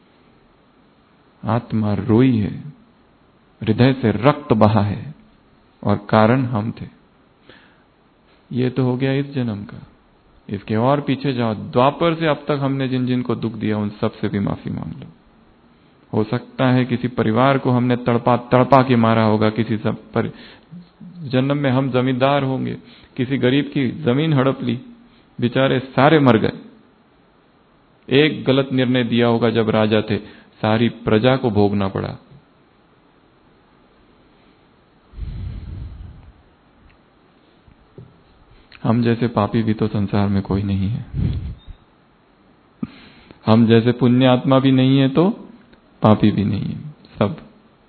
आत्मा रोई है, हृदय से रक्त बहा है और कारण हम थे। ये तो हो गया इस जन्म का। इसके और पीछे जाओ, द्वापर से अब तक हमने जिन जिन को दुख दिया उन सब से भी माफी मांग लो। हो सकता है किसी परिवार को हमने तड़पा तड़पा के मारा होगा, किसी सब पर जन्म में हम जमींदार होंगे, किसी गरीब की जमीन हड़प ली, बेचारे सारे मर गए। एक गलत निर्णय दिया होगा जब राजा थे, सारी प्रजा को भोगना पड़ा। हम जैसे पापी भी तो संसार में कोई नहीं है, हम जैसे पुण्य आत्मा भी नहीं है तो पापी भी नहीं है, सब।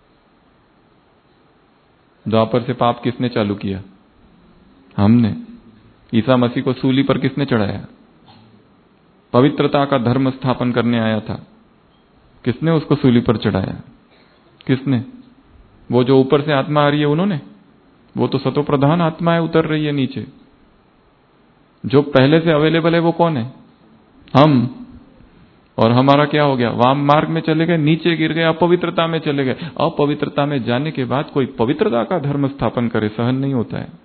द्वापर से पाप किसने चालू किया? हमने। ईसा मसीह को सूली पर किसने चढ़ाया? पवित्रता का धर्म स्थापन करने आया था, किसने उसको सूली पर चढ़ाया? किसने? वो जो ऊपर से आत्मा आ रही है उन्होंने? वो तो सतो प्रधान आत्माएं उतर रही है नीचे। जो पहले से अवेलेबल है वो कौन है? हम। और हमारा क्या हो गया? वाम मार्ग में चले गए, नीचे गिर गए, अपवित्रता में चले गए। अपवित्रता में जाने के बाद कोई पवित्रता का धर्म स्थापन करे, सहन नहीं होता है।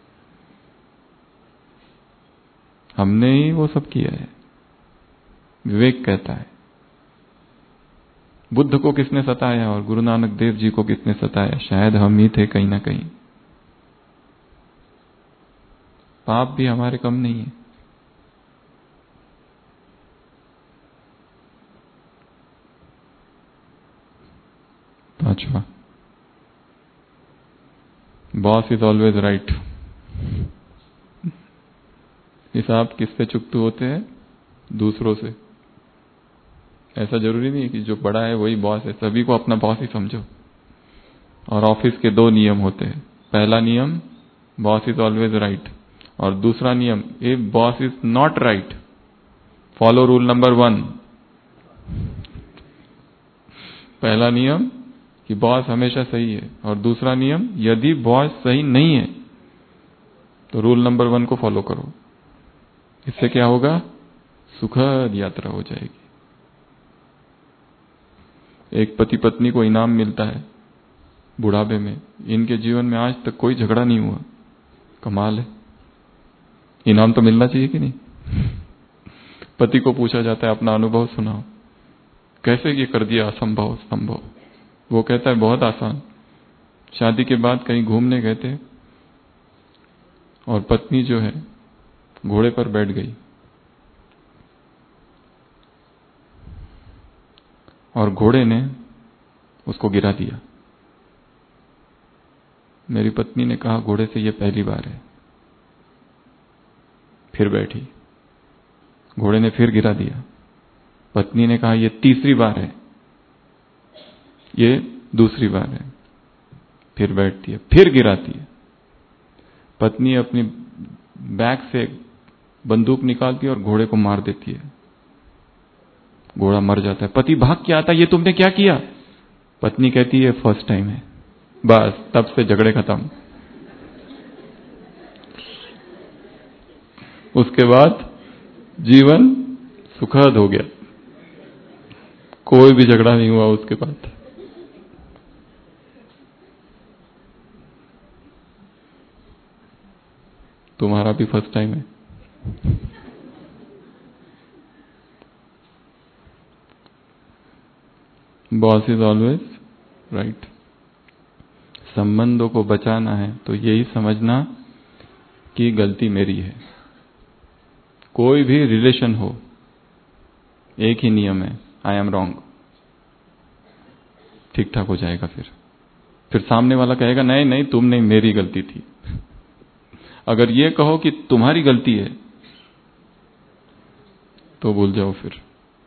हमने ही वो सब किया है। विवेक कहता है, बुद्ध को किसने सताया और गुरु नानक देव जी को किसने सताया? शायद हम ही थे कहीं ना कहीं। पाप भी हमारे कम नहीं है। पांचवा, बॉस इज ऑलवेज राइट। हिसाब किससे चुकते होते हैं? दूसरों से। ऐसा जरूरी नहीं है कि जो बड़ा है वही बॉस है, सभी को अपना बॉस ही समझो। और ऑफिस के दो नियम होते हैं। पहला नियम, बॉस इज ऑलवेज राइट। और दूसरा नियम, if boss is not right, follow rule number one. पहला नियम कि बॉस हमेशा सही है, और दूसरा नियम, यदि बॉस सही नहीं है तो रूल नंबर वन को फॉलो करो। इससे क्या होगा? सुखद यात्रा हो जाएगी। एक पति पत्नी को इनाम मिलता है बुढ़ापे में, इनके जीवन में आज तक कोई झगड़ा नहीं हुआ। कमाल है। इनाम तो मिलना चाहिए कि नहीं? पति को पूछा जाता है अपना अनुभव सुनाओ, कैसे ये कर दिया असंभव संभव? वो कहता है बहुत आसान। शादी के बाद कहीं घूमने गए थे और पत्नी जो है घोड़े पर बैठ गई और घोड़े ने उसको गिरा दिया। मेरी पत्नी ने कहा घोड़े से ये पहली बार है। फिर बैठी, घोड़े ने फिर गिरा दिया। पत्नी ने कहा ये तीसरी बार है, ये दूसरी बार है। फिर बैठती है, फिर गिराती है। पत्नी अपनी बैग से बंदूक निकालती है और घोड़े को मार देती है। घोड़ा मर जाता है। पति भाग के आता है, ये तुमने क्या किया? पत्नी कहती है फर्स्ट टाइम है। बस तब से झगड़े खत्म। उसके बाद जीवन सुखद हो गया, कोई भी झगड़ा नहीं हुआ उसके बाद। तुम्हारा भी फर्स्ट टाइम है। Boss is always right. संबंधों को बचाना है तो यही समझना कि गलती मेरी है। कोई भी रिलेशन हो, एक ही नियम है, आई एम रॉन्ग। ठीक ठाक हो जाएगा। फिर फिर सामने वाला कहेगा नहीं नहीं तुम नहीं, मेरी गलती थी। अगर ये कहो कि तुम्हारी गलती है तो भूल जाओ। फिर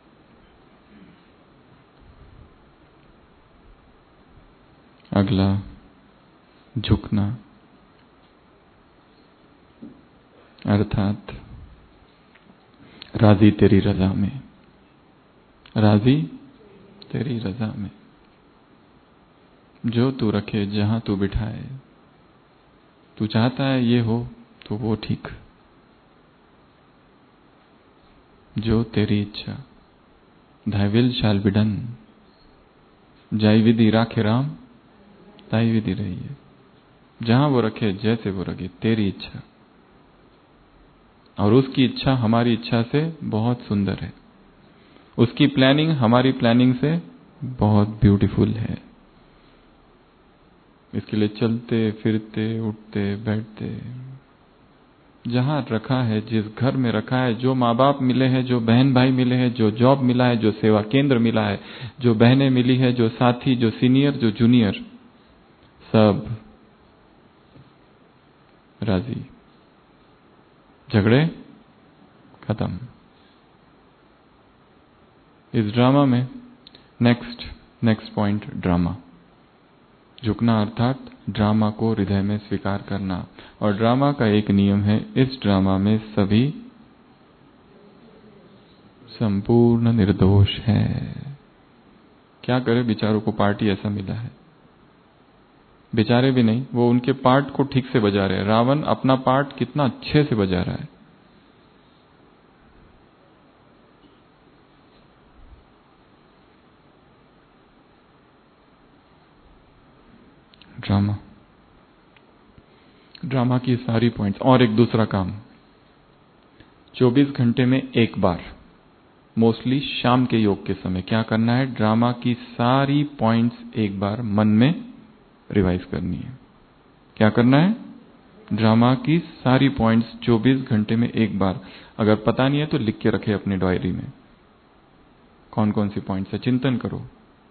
अगला झुकना, अर्थात राजी तेरी रजा में। राजी तेरी रजा में, जो तू रखे जहां तू बिठाए। तू चाहता है ये हो तो वो ठीक, जो तेरी इच्छा। thy will shall be done। जाई विधि राखे राम, ताई विधि रही है। जहां वो रखे, जैसे वो रखे, तेरी इच्छा। और उसकी इच्छा हमारी इच्छा से बहुत सुंदर है। उसकी प्लानिंग हमारी प्लानिंग से बहुत ब्यूटीफुल है। इसके लिए चलते फिरते उठते बैठते, जहां रखा है, जिस घर में रखा है, जो माँ बाप मिले हैं, जो बहन भाई मिले हैं, जो जॉब मिला है, जो सेवा केंद्र मिला है, जो बहनें मिली है, जो साथी, जो सीनियर, जो जूनियर, सब राजी। झगड़े खत्म। इस ड्रामा में नेक्स्ट नेक्स्ट पॉइंट ड्रामा। झुकना अर्थात ड्रामा को हृदय में स्वीकार करना। और ड्रामा का एक नियम है, इस ड्रामा में सभी संपूर्ण निर्दोष है। क्या करे, बेचारों को पार्टी ऐसा मिला है। बेचारे भी नहीं, वो उनके पार्ट को ठीक से बजा रहे हैं। रावण अपना पार्ट कितना अच्छे से बजा रहा है। ड्रामा ड्रामा की सारी पॉइंट्स। और एक दूसरा काम, चौबीस घंटे में एक बार, मोस्टली शाम के योग के समय क्या करना है, ड्रामा की सारी पॉइंट्स एक बार मन में रिवाइज करनी है। क्या करना है, ड्रामा की सारी पॉइंट्स चौबीस घंटे में एक बार। अगर पता नहीं है तो लिख के रखे अपनी डायरी में, कौन कौन सी पॉइंट्स है, चिंतन करो।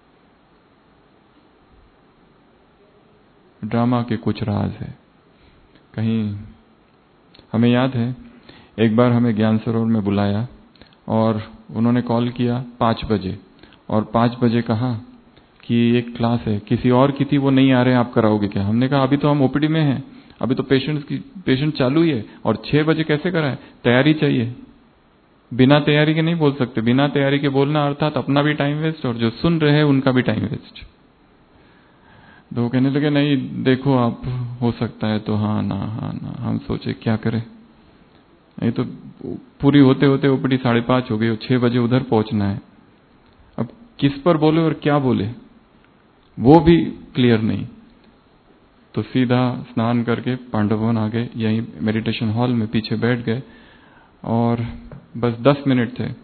ड्रामा के कुछ राज है। कहीं हमें याद है, एक बार हमें ज्ञान सरोवर में बुलाया और उन्होंने कॉल किया पाँच बजे, और पाँच बजे कहा कि एक क्लास है, किसी और की थी, वो नहीं आ रहे हैं, आप कराओगे क्या? हमने कहा अभी तो हम ओपीडी में हैं, अभी तो पेशेंट की पेशेंट चालू ही है, और छह बजे कैसे कराएं? तैयारी चाहिए। बिना तैयारी के नहीं बोल सकते। बिना तैयारी के बोलना अर्थात अपना भी टाइम वेस्ट और जो सुन रहे हैं उनका भी टाइम वेस्ट। तो वो कहने लगे नहीं देखो आप, हो सकता है तो हाँ ना हाँ ना। हम सोचे क्या करें, नहीं तो पूरी होते होते ओपीडी साढ़े पांच हो गई और छह बजे उधर पहुंचना है। अब किस पर बोले और क्या बोले वो भी क्लियर नहीं। तो सीधा स्नान करके पांडव भवन आ गए, यहीं मेडिटेशन हॉल में पीछे बैठ गए, और बस दस मिनट थे,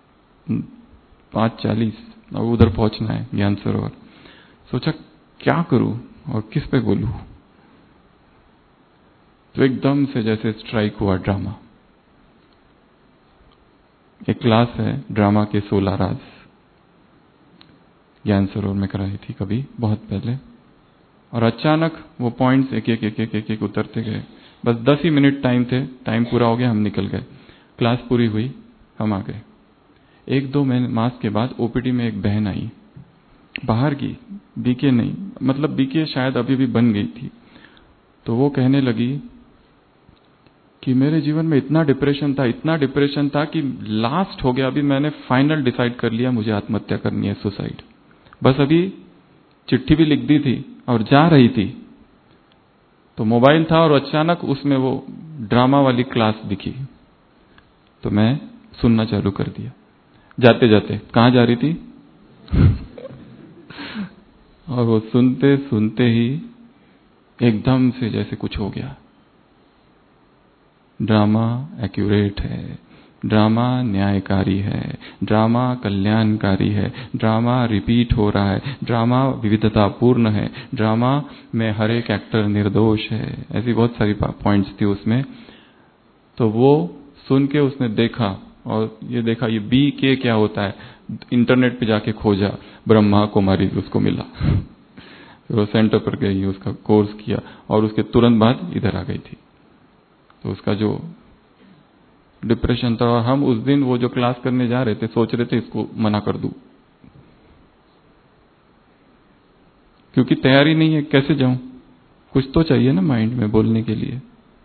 पांच चालीस, और उधर पहुंचना है ज्ञान सरोवर। सोचा क्या करूं और किस पे बोलूं। तो एकदम से जैसे स्ट्राइक हुआ ड्रामा। एक क्लास है ड्रामा के सोलह राज, ज्ञान सरोवर में कराई थी कभी बहुत पहले, और अचानक वो पॉइंट्स एक एक एक एक एक, एक उतरते गए। बस दस ही मिनट टाइम थे, टाइम पूरा हो गया, हम निकल गए। क्लास पूरी हुई, हम आ गए। एक दो महीने मास के बाद ओपीडी में एक बहन आई, बाहर की, बीके नहीं, मतलब बीके शायद अभी भी बन गई थी। तो वो कहने लगी कि मेरे जीवन में इतना डिप्रेशन था, इतना डिप्रेशन था कि लास्ट हो गया, अभी मैंने फाइनल डिसाइड कर लिया मुझे आत्महत्या करनी है, सुसाइड। बस अभी चिट्ठी भी लिख दी थी और जा रही थी, तो मोबाइल था और अचानक उसमें वो ड्रामा वाली क्लास दिखी, तो मैं सुनना चालू कर दिया। जाते जाते कहाँ जा रही थी और वो सुनते सुनते ही एकदम से जैसे कुछ हो गया। ड्रामा एक्यूरेट है, ड्रामा न्यायकारी है, ड्रामा कल्याणकारी है, ड्रामा रिपीट हो रहा है, ड्रामा विविधतापूर्ण है, ड्रामा में हर एक एक्टर निर्दोष है। ऐसी बहुत सारी पॉइंट्स थी उसमें। तो वो सुन के उसने देखा और ये देखा ये बी के क्या होता है, इंटरनेट पे जाके खोजा, ब्रह्मा कुमारी उसको मिला। फिर वो सेंटर पर गई, उसका कोर्स किया और उसके तुरंत बाद इधर आ गई थी। तो उसका जो डिप्रेशन था, और हम उस दिन वो जो क्लास करने जा रहे थे सोच रहे थे इसको मना कर दूं, क्योंकि तैयारी नहीं है, कैसे जाऊं, कुछ तो चाहिए ना माइंड में बोलने के लिए।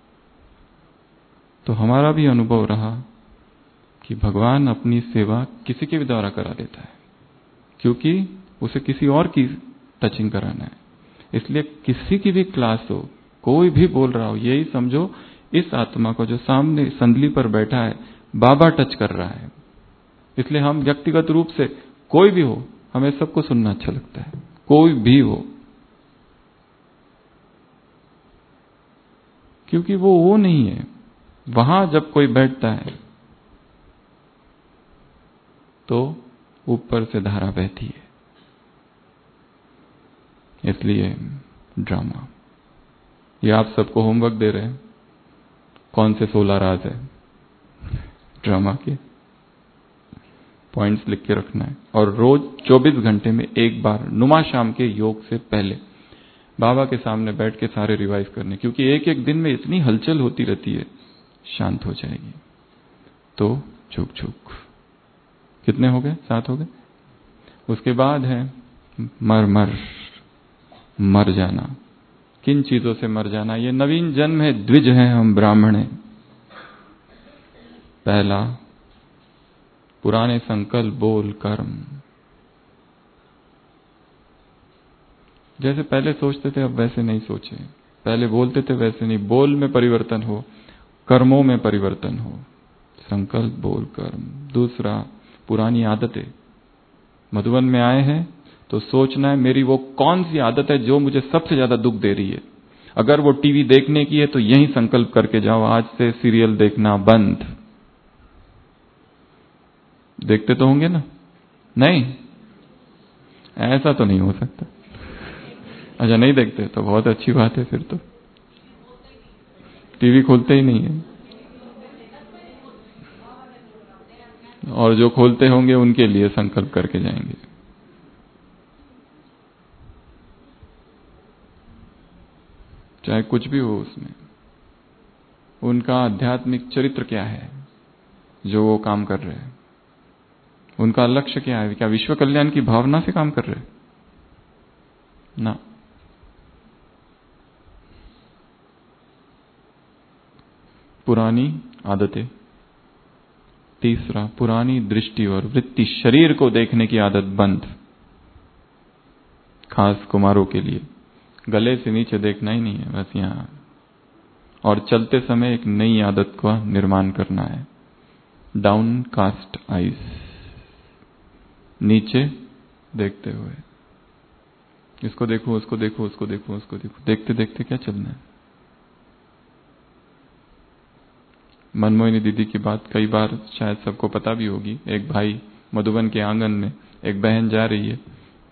तो हमारा भी अनुभव रहा कि भगवान अपनी सेवा किसी के भी द्वारा करा देता है, क्योंकि उसे किसी और की टचिंग कराना है। इसलिए किसी की भी क्लास हो, कोई भी बोल रहा हो, यही समझो इस आत्मा को जो सामने संदली पर बैठा है बाबा टच कर रहा है। इसलिए हम व्यक्तिगत रूप से कोई भी हो, हमें सबको सुनना अच्छा लगता है, कोई भी हो, क्योंकि वो वो नहीं है। वहां जब कोई बैठता है तो ऊपर से धारा बहती है। इसलिए ड्रामा, ये आप सबको होमवर्क दे रहे हैं, कौन से सोलह राज है ड्रामा के, पॉइंट्स लिख के रखना है। और रोज चौबीस घंटे में एक बार नुमा शाम के योग से पहले बाबा के सामने बैठ के सारे रिवाइज करने, क्योंकि एक एक दिन में इतनी हलचल होती रहती है, शांत हो जाएगी। तो छुक छुक कितने हो गए? सात हो गए। उसके बाद है मर मर मर जाना। किन चीजों से मर जाना? ये नवीन जन्म है, द्विज है हम ब्राह्मण हैं। पहला, पुराने संकल्प बोल कर्म। जैसे पहले सोचते थे अब वैसे नहीं सोचे, पहले बोलते थे वैसे नहीं, बोल में परिवर्तन हो, कर्मों में परिवर्तन हो। संकल्प बोल कर्म। दूसरा, पुरानी आदतें। मधुबन में आए हैं तो सोचना है मेरी वो कौन सी आदत है जो मुझे सबसे ज्यादा दुख दे रही है। अगर वो टीवी देखने की है तो यही संकल्प करके जाओ, आज से सीरियल देखना बंद। देखते तो होंगे ना? नहीं, ऐसा तो नहीं हो सकता। अच्छा, नहीं देखते तो बहुत अच्छी बात है, फिर तो टीवी खोलते ही नहीं है। और जो खोलते होंगे उनके लिए संकल्प करके जाएंगे। चाहे कुछ भी हो उसमें, उनका आध्यात्मिक चरित्र क्या है जो वो काम कर रहे हैं, उनका लक्ष्य क्या है? क्या विश्व कल्याण की भावना से काम कर रहे हैं? ना। पुरानी आदतें। तीसरा, पुरानी दृष्टि और वृत्ति, शरीर को देखने की आदत बंद। खास कुमारों के लिए गले से नीचे देखना ही नहीं है, बस यहां। और चलते समय एक नई आदत का निर्माण करना है, डाउन कास्ट आईज, नीचे देखते हुए। इसको देखो, उसको देखो, उसको देखो, उसको देखो, देखते देखते क्या चलना है। मनमोहिनी दीदी की बात कई बार शायद सबको पता भी होगी। एक भाई, मधुबन के आंगन में एक बहन जा रही है,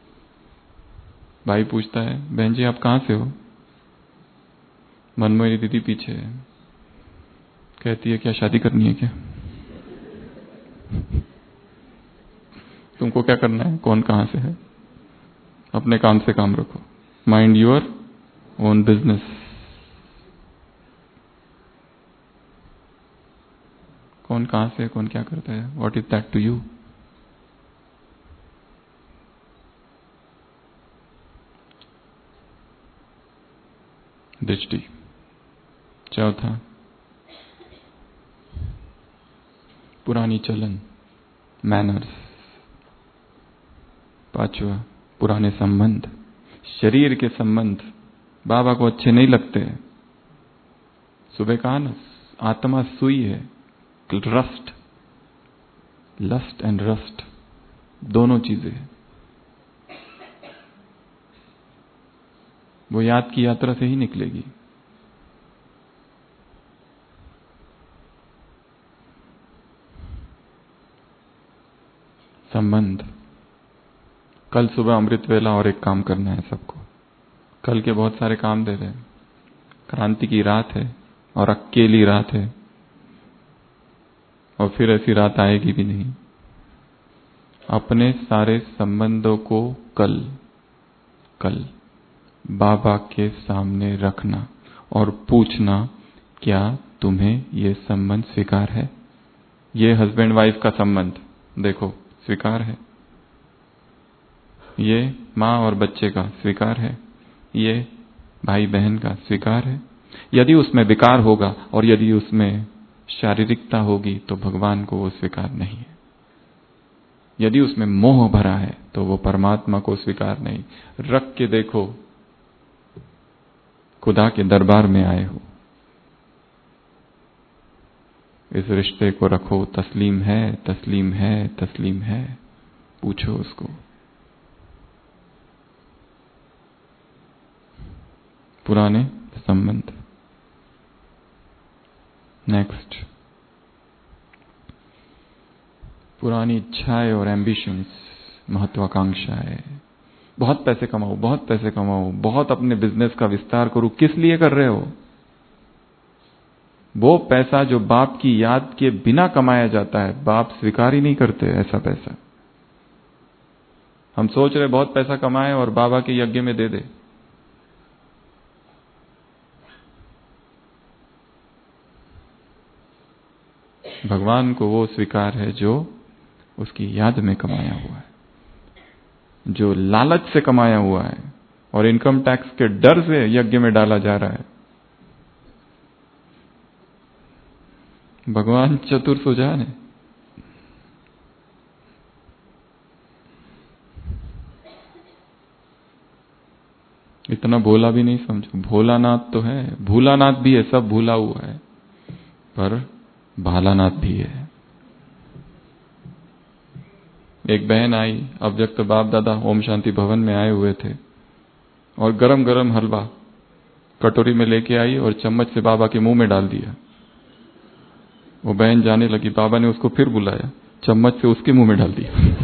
भाई पूछता है, बहन जी आप कहां से हो? मनमोहिनी दीदी पीछे है, कहती है क्या शादी करनी है क्या? तुमको क्या करना है? कौन कहां से है? अपने काम से काम रखो, माइंड योर ओन बिजनेस। कौन कहां से है, कौन क्या करता है, what is that to you? दृष्टि। चौथा, पुरानी चलन, मैनर्स। पांचवा, पुराने संबंध, शरीर के संबंध बाबा को अच्छे नहीं लगते। सुबह कहा ना, आत्मा सुई है, रस्ट, लस्ट एंड रस्ट दोनों चीजें। वो याद की यात्रा से ही निकलेगी। संबंध। कल सुबह अमृत वेला और एक काम करना है सबको। कल के बहुत सारे काम दे रहे हैं। क्रांति की रात है और अकेली रात है, और फिर ऐसी रात आएगी भी नहीं। अपने सारे संबंधों को कल कल बाबा के सामने रखना और पूछना, क्या तुम्हें ये संबंध स्वीकार है? ये हस्बैंड वाइफ का संबंध देखो, स्वीकार है? ये माँ और बच्चे का स्वीकार है? ये भाई बहन का स्वीकार है? यदि उसमें विकार होगा और यदि उसमें शारीरिकता होगी तो भगवान को वो स्वीकार नहीं है। यदि उसमें मोह भरा है तो वो परमात्मा को स्वीकार नहीं। रख के देखो, खुदा के दरबार में आए हो, इस रिश्ते को रखो। तस्लीम है, तस्लीम है, तस्लीम है, पूछो उसको। पुराने संबंध। नेक्स्ट, पुरानी इच्छाएं और एम्बिशंस, महत्वाकांक्षाएं। बहुत पैसे कमाओ, बहुत पैसे कमाओ, बहुत अपने बिजनेस का विस्तार करो। किस लिए कर रहे हो? वो पैसा जो बाप की याद के बिना कमाया जाता है, बाप स्वीकार ही नहीं करते ऐसा पैसा। हम सोच रहे बहुत पैसा कमाए और बाबा के यज्ञ में दे दे। भगवान को वो स्वीकार है जो उसकी याद में कमाया हुआ है, जो लालच से कमाया हुआ है और इनकम टैक्स के डर से यज्ञ में डाला जा रहा है। भगवान चतुर सुजान है। इतना भोला भी नहीं समझो। भोलानाथ तो है, भूलानाथ भी है, सब भूला हुआ है, पर भालानाथ भी है। एक बहन आई, अब जब तो बाप दादा ओम शांति भवन में आए हुए थे, और गरम गरम हलवा कटोरी में लेके आई और चम्मच से बाबा के मुंह में डाल दिया। वो बहन जाने लगी, बाबा ने उसको फिर बुलाया, चम्मच से उसके मुंह में डाल दिया।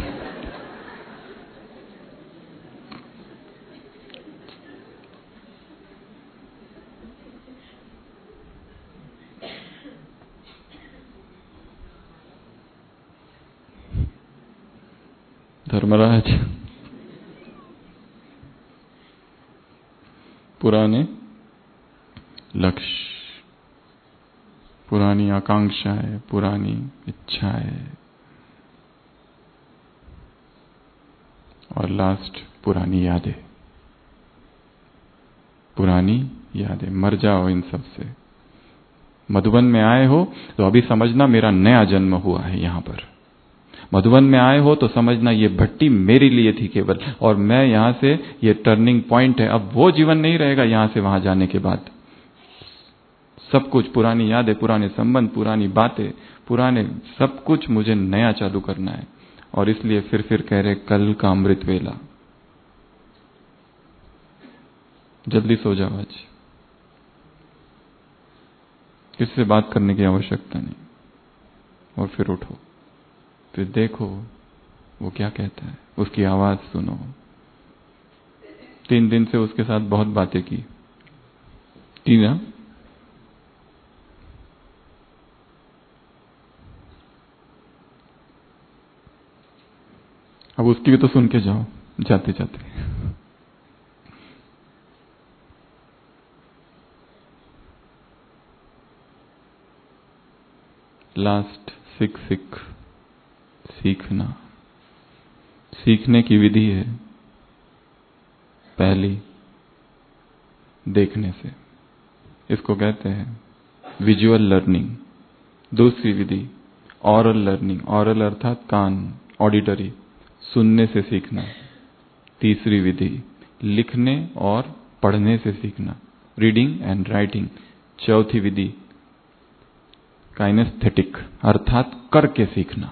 धर्मराज, पुराने लक्ष्य, पुरानी आकांक्षाएं, पुरानी इच्छाएं, और लास्ट पुरानी यादें। पुरानी यादें, मर जाओ इन सब से। मधुबन में आए हो तो अभी समझना मेरा नया जन्म हुआ है यहां पर। मधुबन में आए हो तो समझना ये भट्टी मेरे लिए थी केवल, और मैं यहां से, ये टर्निंग पॉइंट है। अब वो जीवन नहीं रहेगा यहां से वहां जाने के बाद। सब कुछ पुरानी यादें, पुराने संबंध, पुरानी बातें, पुराने सब कुछ मुझे नया चालू करना है। और इसलिए फिर फिर कह रहे, कल का अमृत वेला। जल्दी सो जाओ आज, किसी से बात करने की आवश्यकता नहीं। और फिर उठो, फिर देखो वो क्या कहता है, उसकी आवाज सुनो। तीन दिन से उसके साथ बहुत बातें की। टीना, अब उसकी भी तो सुन के जाओ जाते जाते। लास्ट सिख सिख सीखना। सीखने की विधि है, पहली देखने से। इसको कहते हैं विजुअल लर्निंग। दूसरी विधि ऑरल लर्निंग, ऑरल अर्थात कान, ऑडिटरी, सुनने से सीखना। तीसरी विधि लिखने और पढ़ने से सीखना, रीडिंग एंड राइटिंग। चौथी विधि काइनेस्थेटिक अर्थात करके सीखना।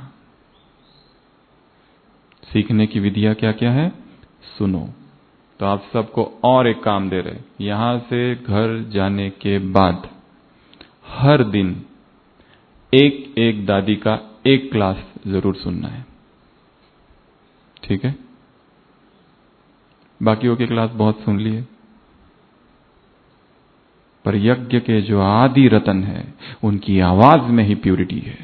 सीखने की विधियां क्या क्या है सुनो। तो आप सबको और एक काम दे रहे, यहां से घर जाने के बाद हर दिन एक एक दादी का एक क्लास जरूर सुनना है, ठीक है? बाकियों की क्लास बहुत सुन लिए, पर यज्ञ के जो आदि रतन है उनकी आवाज में ही प्यूरिटी है।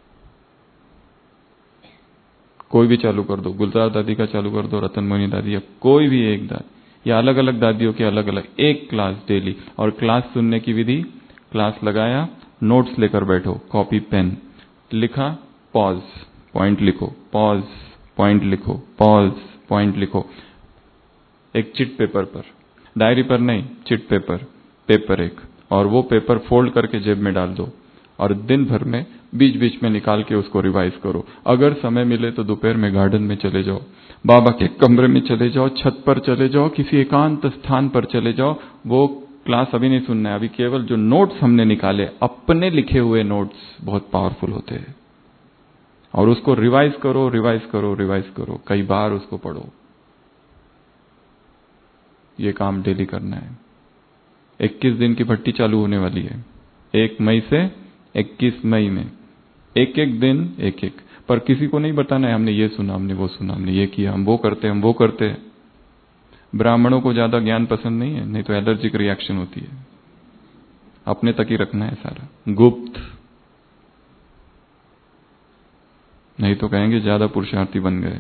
कोई भी चालू कर दो, गुलजार दादी का चालू कर दो, रतन मोहिनी दादी, या कोई भी एक दादी, या अलग अलग दादियों के अलग अलग एक क्लास डेली। और क्लास सुनने की विधि, क्लास लगाया, नोट्स लेकर बैठो, कॉपी पेन, लिखा पॉज पॉइंट लिखो, पॉज पॉइंट लिखो, पॉज पॉइंट लिखो, एक चिट पेपर पर, डायरी पर नहीं, चिट पेपर, पेपर एक, और वो पेपर फोल्ड करके जेब में डाल दो और दिन भर में बीच बीच में निकाल के उसको रिवाइज करो। अगर समय मिले तो दोपहर में गार्डन में चले जाओ, बाबा के कमरे में चले जाओ, छत पर चले जाओ, किसी एकांत स्थान पर चले जाओ। वो क्लास अभी नहीं सुनना है, अभी केवल जो नोट्स हमने निकाले, अपने लिखे हुए नोट्स बहुत पावरफुल होते हैं, और उसको रिवाइज करो, रिवाइज करो, रिवाइज करो, कई बार उसको पढ़ो। ये काम डेली करना है। इक्कीस दिन की भट्टी चालू होने वाली है, एक मई से इक्कीस मई में, एक एक दिन एक एक, पर किसी को नहीं बताना है हमने ये सुना, हमने वो सुना, हमने ये किया, हम वो करते हैं, हम वो करते हैं। ब्राह्मणों को ज्यादा ज्ञान पसंद नहीं है, नहीं तो एलर्जिक रिएक्शन होती है। अपने तक ही रखना है सारा, गुप्त, नहीं तो कहेंगे ज्यादा पुरुषार्थी बन गए।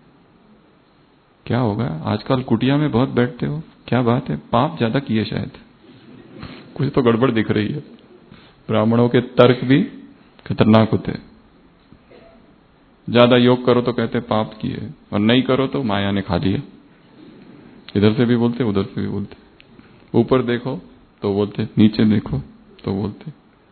क्या होगा, आजकल कुटिया में बहुत बैठते हो, क्या बात है, पाप ज्यादा किए शायद, कुछ तो गड़बड़ दिख रही है। ब्राह्मणों के तर्क भी खतरनाक होते हैं। ज्यादा योग करो तो कहते पाप किए, और नहीं करो तो माया ने खा लिया। इधर से भी बोलते, उधर से भी बोलते, ऊपर देखो तो बोलते, नीचे देखो तो बोलते।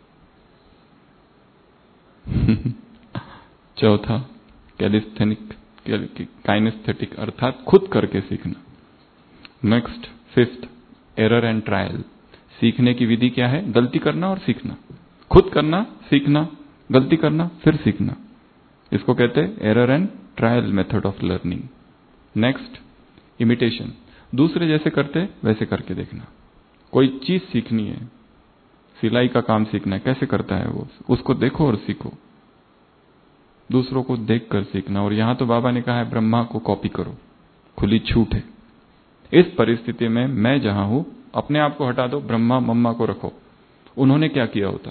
चौथा कैलिस्थेनिक, काइनेस्थेटिक अर्थात खुद करके सीखना। Next fifth error and trial. सीखने की विधि क्या है, गलती करना और सीखना, खुद करना, सीखना, गलती करना, फिर सीखना। इसको कहते हैं error and trial method of learning. Next imitation, दूसरे जैसे करते वैसे करके देखना। कोई चीज सीखनी है, सिलाई का काम सीखना है, कैसे करता है वो, उसको देखो और सीखो, दूसरों को देखकर सीखना। और यहां तो बाबा ने कहा है ब्रह्मा को कॉपी करो, खुली छूट है। इस परिस्थिति में मैं जहां हूं, अपने आप को हटा दो, ब्रह्मा मम्मा को रखो, उन्होंने क्या किया होता,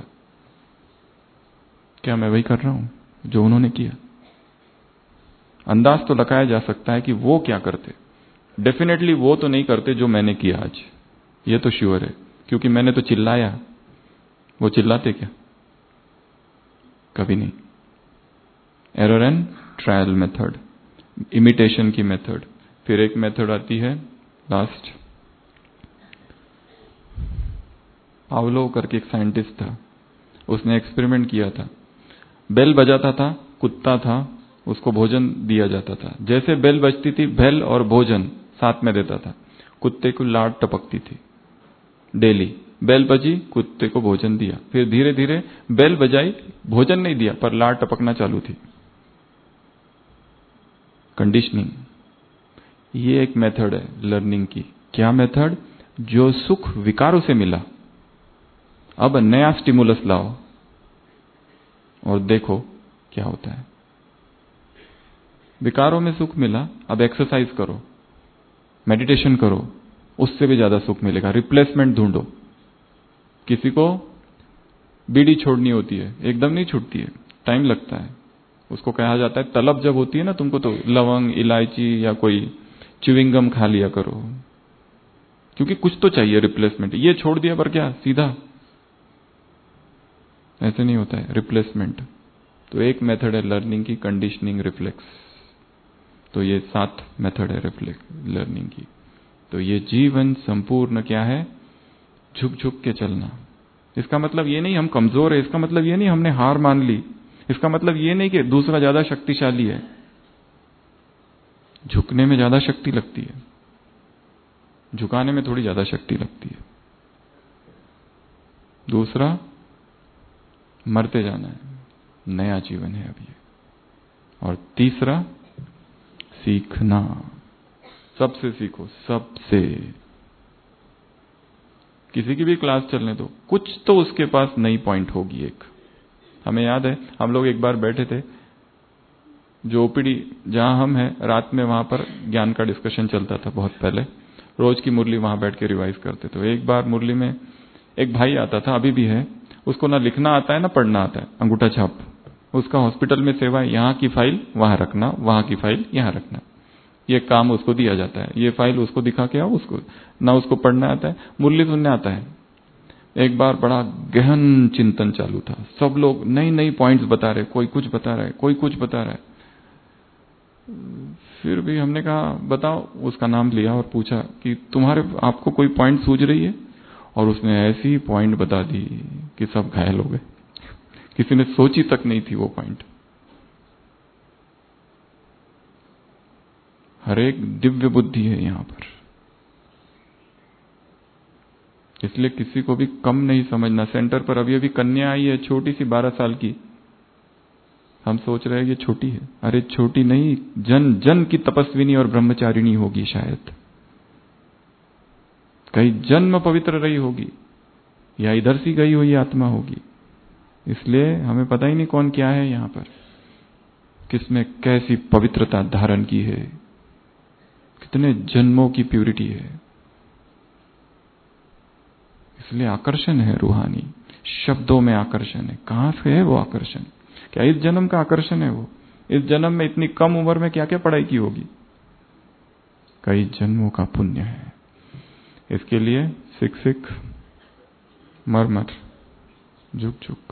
क्या मैं वही कर रहा हूं जो उन्होंने किया? अंदाज तो लगाया जा सकता है कि वो क्या करते, डेफिनेटली वो तो नहीं करते जो मैंने किया आज, ये तो श्योर है, क्योंकि मैंने तो चिल्लाया, वो चिल्लाते क्या? कभी नहीं। Error and trial method, imitation की मेथड। फिर एक मेथड आती है लास्ट, पावलोव करके एक साइंटिस्ट था, उसने एक्सपेरिमेंट किया था। बेल बजाता था, कुत्ता था, उसको भोजन दिया जाता था। जैसे बेल बजती थी, बेल और भोजन साथ में देता था, कुत्ते को लाड टपकती थी। डेली बेल बजी, कुत्ते को भोजन दिया, फिर धीरे धीरे बेल बजाई, भोजन नहीं दिया पर लाड टपकना चालू थी। कंडीशनिंग, ये एक मेथड है लर्निंग की। क्या मेथड? जो सुख विकारों से मिला, अब नया स्टिमुलस लाओ और देखो क्या होता है। विकारों में सुख मिला, अब एक्सरसाइज करो, मेडिटेशन करो, उससे भी ज्यादा सुख मिलेगा। रिप्लेसमेंट ढूंढो। किसी को बीड़ी छोड़नी होती है, एकदम नहीं छूटती है, टाइम लगता है। उसको कहा जाता है तलब जब होती है ना तुमको, तो लवंग, इलायची या कोई च्युइंगम खा लिया करो, क्योंकि कुछ तो चाहिए रिप्लेसमेंट। ये छोड़ दिया पर क्या सीधा, ऐसे नहीं होता है, रिप्लेसमेंट। तो एक मेथड है लर्निंग की, कंडीशनिंग, रिफ्लेक्स। तो ये सात मेथड है रिफ्लेक्स लर्निंग की। तो ये जीवन संपूर्ण क्या है? झुक झुक के चलना। इसका मतलब ये नहीं हम कमजोर है, इसका मतलब ये नहीं हमने हार मान ली, इसका मतलब ये नहीं कि दूसरा ज्यादा शक्तिशाली है। झुकने में ज्यादा शक्ति लगती है, झुकाने में थोड़ी ज्यादा शक्ति लगती है। दूसरा, मरते जाना है, नया जीवन है अभी। और तीसरा, सीखना। सबसे सीखो, सबसे। किसी की भी क्लास चलने दो, कुछ तो उसके पास नई पॉइंट होगी एक। हमें याद है हम लोग एक बार बैठे थे, जो ओपीडी जहां हम हैं रात में, वहां पर ज्ञान का डिस्कशन चलता था बहुत पहले। रोज की मुरली वहां बैठ के रिवाइज करते थे। एक बार मुरली में एक भाई आता था, अभी भी है, उसको ना लिखना आता है ना पढ़ना आता है, अंगूठा छाप। उसका हॉस्पिटल में सेवा है, यहाँ की फाइल वहां रखना, वहां की फाइल यहाँ रखना, ये काम उसको दिया जाता है। ये फाइल उसको दिखा के आओ, उसको ना उसको पढ़ना आता है, मुरली सुनने आता है। एक बार बड़ा गहन चिंतन चालू था, सब लोग नई नई पॉइंट्स बता रहे, कोई कुछ बता रहा है, कोई कुछ बता रहा है। फिर भी हमने कहा बताओ, उसका नाम लिया और पूछा कि तुम्हारे आपको कोई पॉइंट सूझ रही है? और उसने ऐसी पॉइंट बता दी कि सब घायल हो गए, किसी ने सोची तक नहीं थी वो पॉइंट। हर एक दिव्य बुद्धि है यहां पर, इसलिए किसी को भी कम नहीं समझना। सेंटर पर अभी अभी कन्या आई है, छोटी सी बारह साल की। हम सोच रहे हैं ये छोटी है, अरे छोटी नहीं, जन जन की तपस्विनी और ब्रह्मचारिणी होगी शायद, कई जन्म पवित्र रही होगी, या इधर सी गई हुई आत्मा होगी। इसलिए हमें पता ही नहीं कौन क्या है यहां पर, किसमें कैसी पवित्रता धारण की है, कितने जन्मों की प्यूरिटी है। इसलिए आकर्षण है रूहानी, शब्दों में आकर्षण है। कहां से है वो आकर्षण? क्या इस जन्म का आकर्षण है वो? इस जन्म में इतनी कम उम्र में क्या क्या पढ़ाई की होगी? कई जन्मों का पुण्य है। इसके लिए सिक सिक, मर मर, झुक झुक।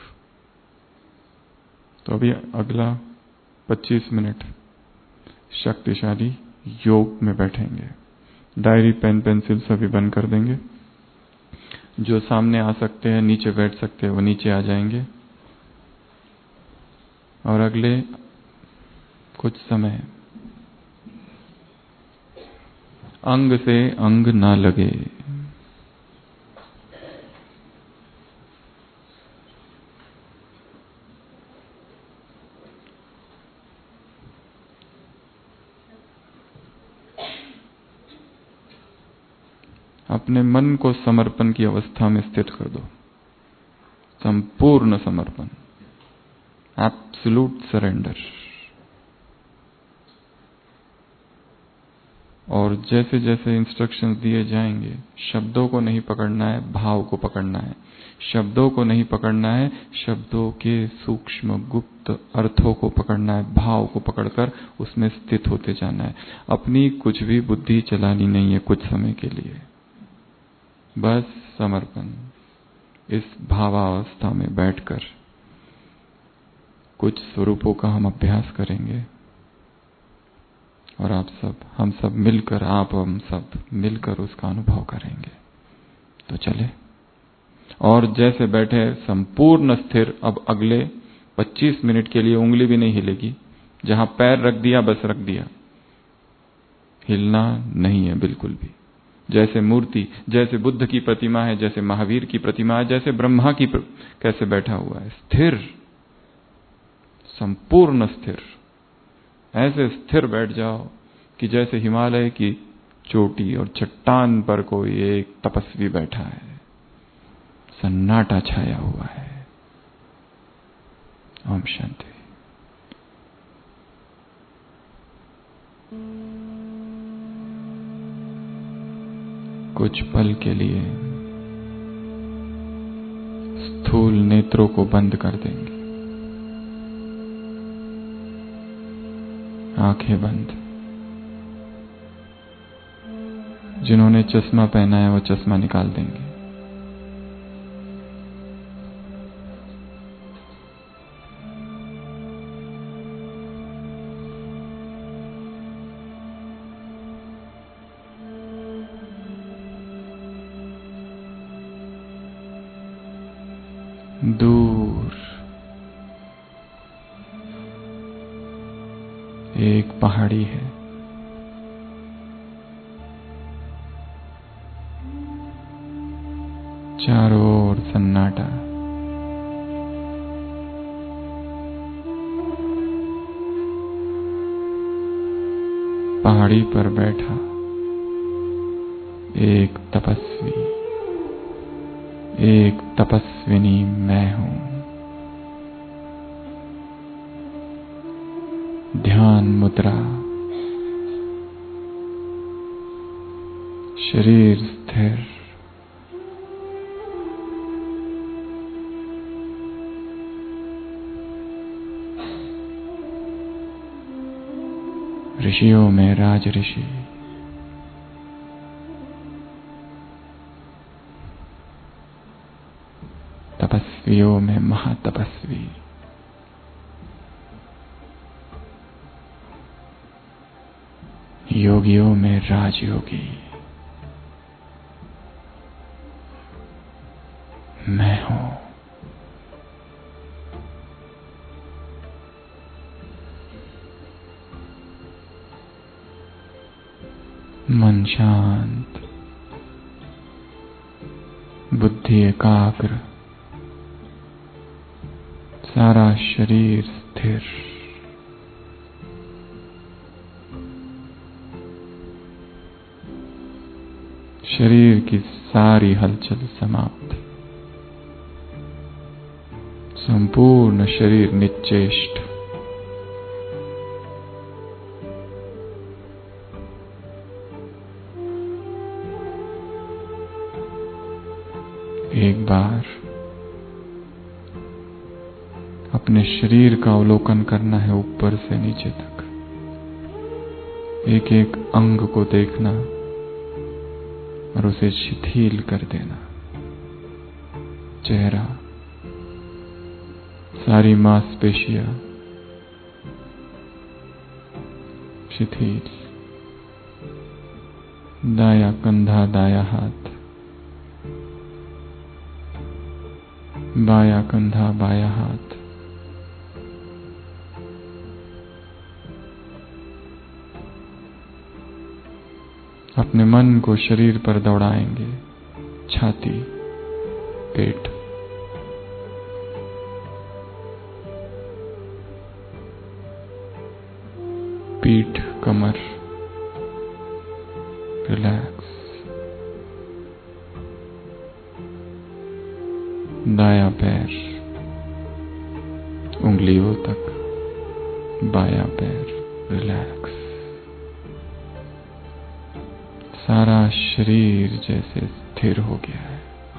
तो अभी अगला पच्चीस मिनट शक्तिशाली योग में बैठेंगे। डायरी पेन पेंसिल सभी बंद कर देंगे। जो सामने आ सकते हैं, नीचे बैठ सकते हैं, वो नीचे आ जाएंगे। और अगले कुछ समय अंग से अंग ना लगे। अपने मन को समर्पण की अवस्था में स्थित कर दो, संपूर्ण समर्पण, एब्सोल्यूट सरेंडर। और जैसे जैसे इंस्ट्रक्शंस दिए जाएंगे, शब्दों को नहीं पकड़ना है, भाव को पकड़ना है। शब्दों को नहीं पकड़ना है, शब्दों के सूक्ष्म गुप्त अर्थों को पकड़ना है, भाव को पकड़कर उसमें स्थित होते जाना है। अपनी कुछ भी बुद्धि चलानी नहीं है कुछ समय के लिए, बस समर्पण। इस भावावस्था में बैठकर कुछ स्वरूपों का हम अभ्यास करेंगे, और आप सब, हम सब मिलकर, आप हम सब मिलकर उसका अनुभव करेंगे। तो चले। और जैसे बैठे संपूर्ण स्थिर, अब अगले पच्चीस मिनट के लिए उंगली भी नहीं हिलेगी। जहां पैर रख दिया बस रख दिया, हिलना नहीं है बिल्कुल भी। जैसे मूर्ति, जैसे बुद्ध की प्रतिमा है, जैसे महावीर की प्रतिमा है, जैसे ब्रह्मा की प्र... कैसे बैठा हुआ है, स्थिर, संपूर्ण स्थिर। ऐसे स्थिर बैठ जाओ कि जैसे हिमालय की चोटी और चट्टान पर कोई एक तपस्वी बैठा है, सन्नाटा छाया हुआ है। ओम शांति। कुछ पल के लिए स्थूल नेत्रों को बंद कर देंगे, आंखें बंद। जिन्होंने चश्मा पहना है वो चश्मा निकाल देंगे। दूर एक पहाड़ी है। चारों ओर सन्नाटा। पहाड़ी पर बैठा एक तपस्वी, एक तपस्विनी मैं हूं। ध्यान मुद्रा, शरीर स्थिर, ऋषियों में राज ऋषि, तपस्वियों में महातपस्वी, योगियों में राजयोगी मैं हूं। मन शांत, बुद्धि एकाग्र, सारा शरीर स्थिर। शरीर की सारी हलचल समाप्त, संपूर्ण शरीर निश्चेष्ट। एक बार अपने शरीर का अवलोकन करना है, ऊपर से नीचे तक एक एक अंग को देखना और उसे शिथिल कर देना। चेहरा, सारी मांसपेशियां शिथिल। दाया कंधा दाया हाथ, बाया कंधा बाया हाथ। अपने मन को शरीर पर दौड़ाएंगे। छाती, पेट, पीठ, कमर, रिलैक्स। दाया पैर, उंगलियों तक, बाया पैर, रिलैक्स। सारा शरीर जैसे स्थिर हो गया है।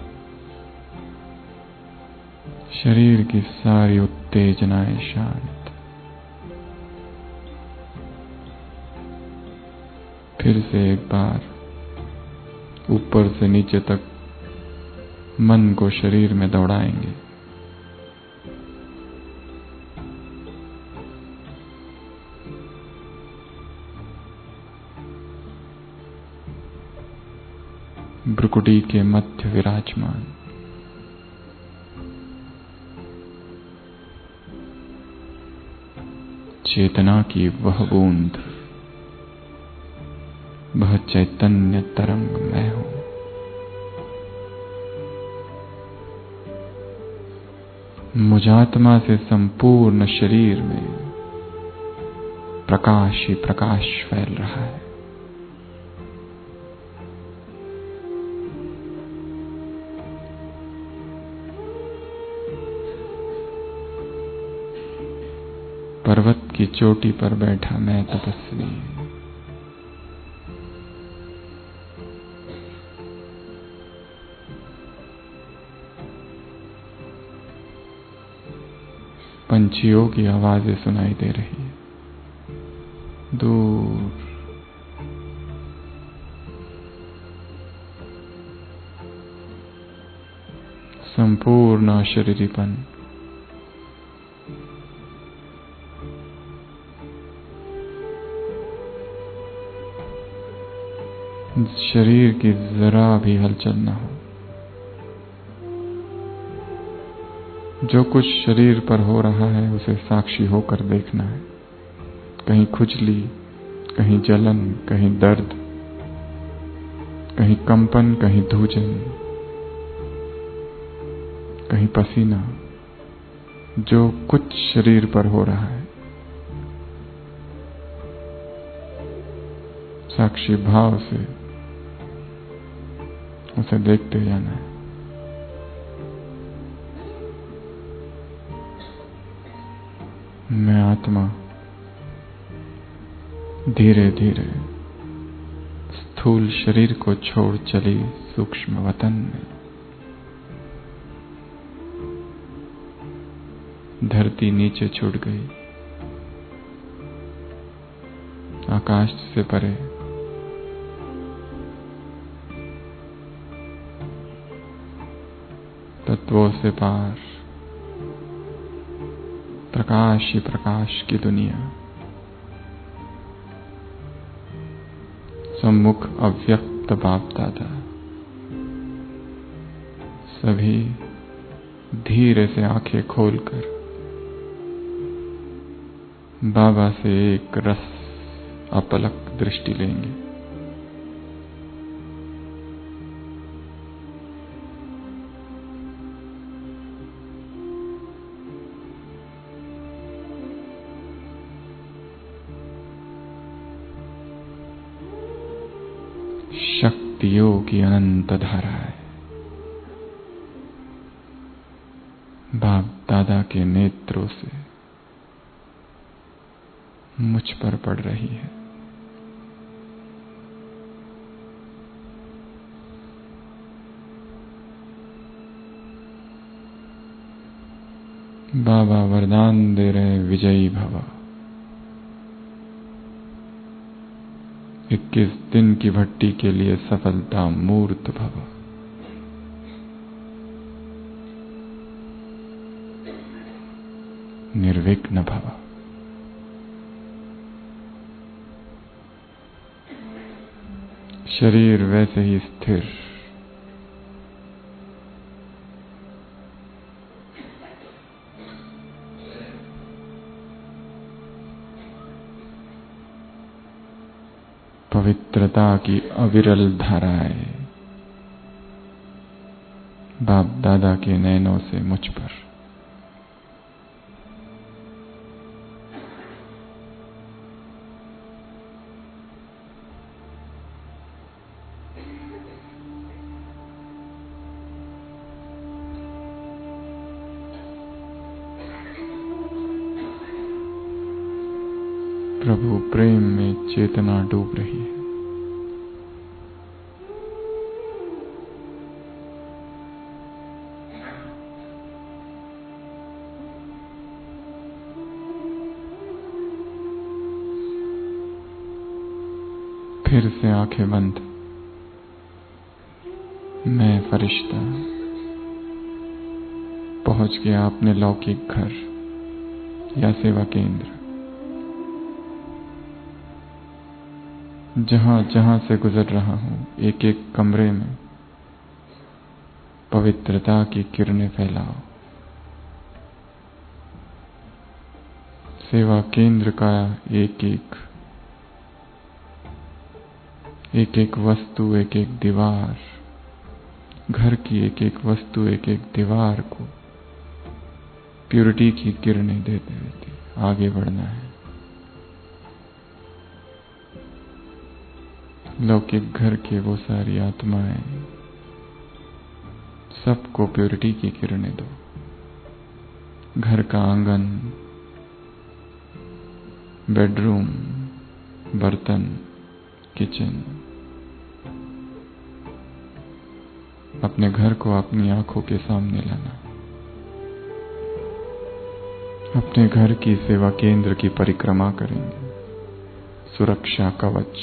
शरीर की सारी उत्तेजनाएं शांत। फिर से एक बार ऊपर से नीचे तक मन को शरीर में दौड़ाएंगे। भ्रुकुटी के मध्य विराजमान चेतना की वह बूंद, वह चैतन्य तरंग मैं हूं। मुझात्मा से संपूर्ण शरीर में प्रकाश ही प्रकाश फैल रहा है। पर्वत की चोटी पर बैठा मैं तपस्वी, पंछियों की आवाजें सुनाई दे रही है। दूर संपूर्ण अशरीरीपन, शरीर की जरा भी हलचल न हो। जो कुछ शरीर पर हो रहा है उसे साक्षी होकर देखना है। कहीं खुजली, कहीं जलन, कहीं दर्द, कहीं कंपन, कहीं धूजन, कहीं पसीना, जो कुछ शरीर पर हो रहा है साक्षी भाव से उसे देखते जाना है। मैं आत्मा धीरे धीरे स्थूल शरीर को छोड़ चली सूक्ष्म वतन में। धरती नीचे छूट गई, आकाश से परे तत्वों से पार प्रकाश ही प्रकाश की दुनिया। सम्मुख अव्यक्त बाप दादा सभी धीरे से आंखें खोलकर बाबा से एक रस अपलक दृष्टि लेंगे। शक्तियों की अनंत धारा है बाप दादा के नेत्रों से मुझ पर पड़ रही है। बाबा वरदान दे रहे विजयी भव। इक्कीस दिन की भट्टी के लिए सफलता मूर्त भव। निर्विघ्न भव। शरीर वैसे ही स्थिर, पवित्रता की अविरल धाराएं बाप दादा के नैनों से मुझ पर। प्रभु प्रेम में चेतना डूब रही है। फिर से आंखें बंद। मैं फरिश्ता पहुंच गया अपने लौकिक घर या सेवा केंद्र। जहां जहां से गुजर रहा हूं, एक एक कमरे में पवित्रता की किरणें फैलाओ। सेवा केंद्र का एक एक एक एक वस्तु, एक एक दीवार, घर की एक एक वस्तु, एक एक दीवार को प्यूरिटी की किरणें देते देते आगे बढ़ना है। लौकिक घर के वो सारी आत्माएं, सबको प्योरिटी की किरणें दो। घर का आंगन, बेडरूम, बर्तन, किचन, अपने घर को अपनी आंखों के सामने लाना। अपने घर की सेवा केंद्र की परिक्रमा करेंगे। सुरक्षा कवच।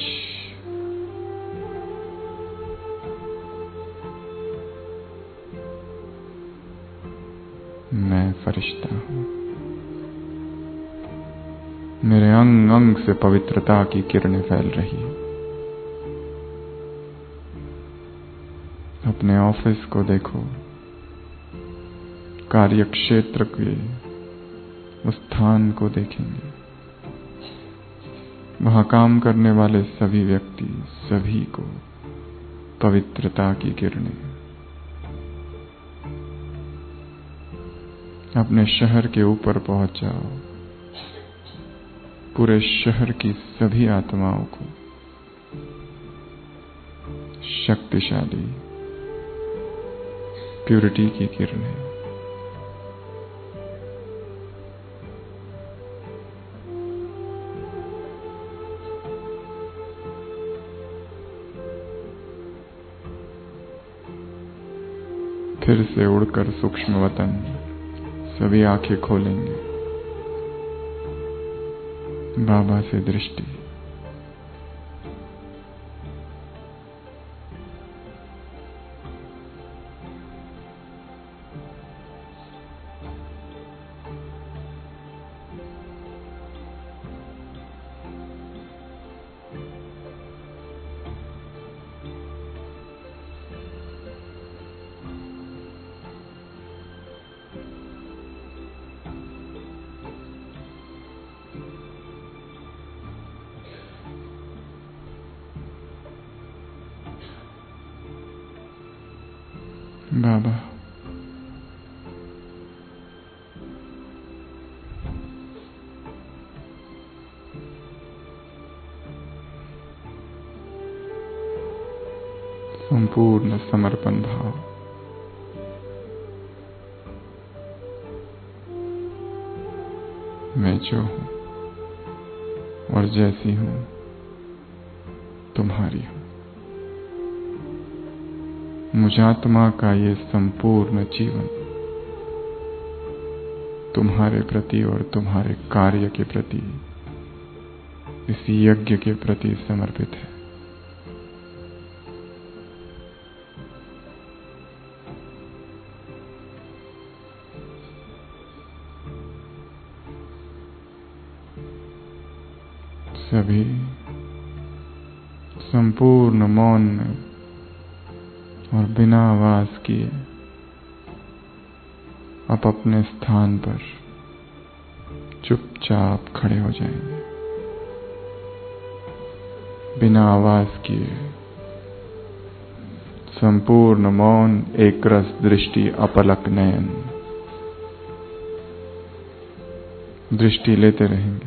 मैं फरिश्ता हूं। मेरे अंग अंग से पवित्रता की किरणें फैल रही है। अपने ऑफिस को देखो, कार्य क्षेत्र के उस स्थान को देखेंगे। वहां काम करने वाले सभी व्यक्ति, सभी को पवित्रता की किरणें। अपने शहर के ऊपर पहुंच जाओ, पूरे शहर की सभी आत्माओं को शक्तिशाली प्यूरिटी की किरणें। फिर से उड़कर सूक्ष्म वतन सभी आंखें खोलेंगे। बाबा से दृष्टि, बाबा संपूर्ण समर्पण भाव। मैं जो हूं और जैसी हूं तुम्हारी हूं। मुझात्मा का ये संपूर्ण जीवन तुम्हारे प्रति और तुम्हारे कार्य के प्रति, इस यज्ञ के प्रति समर्पित है। सभी संपूर्ण मौन में और बिना आवाज किए आप अपने स्थान पर चुपचाप खड़े हो जाएंगे। बिना आवाज किए संपूर्ण मौन, एक रस दृष्टि, अपलक नयन, दृष्टि लेते रहेंगे।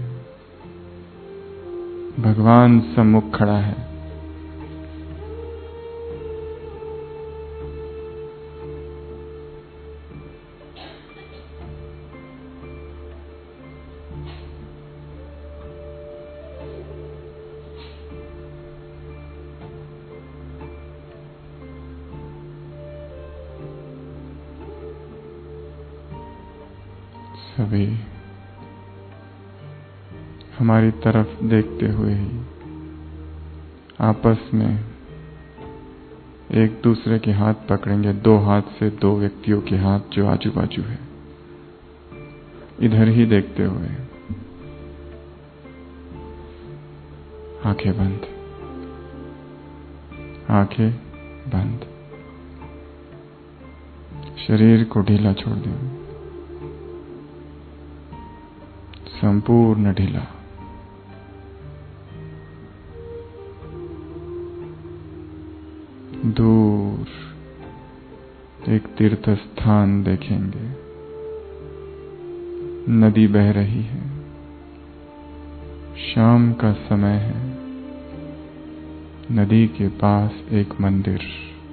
भगवान सम्मुख खड़ा है। सभी हमारी तरफ देखते हुए ही आपस में एक दूसरे के हाथ पकड़ेंगे। दो हाथ से दो व्यक्तियों के हाथ जो आजू बाजू है, इधर ही देखते हुए आंखें बंद, आंखें बंद, शरीर को ढीला छोड़ दें, संपूर्ण ढीला। दूर एक तीर्थ स्थान देखेंगे। नदी बह रही है, शाम का समय है। नदी के पास एक मंदिर,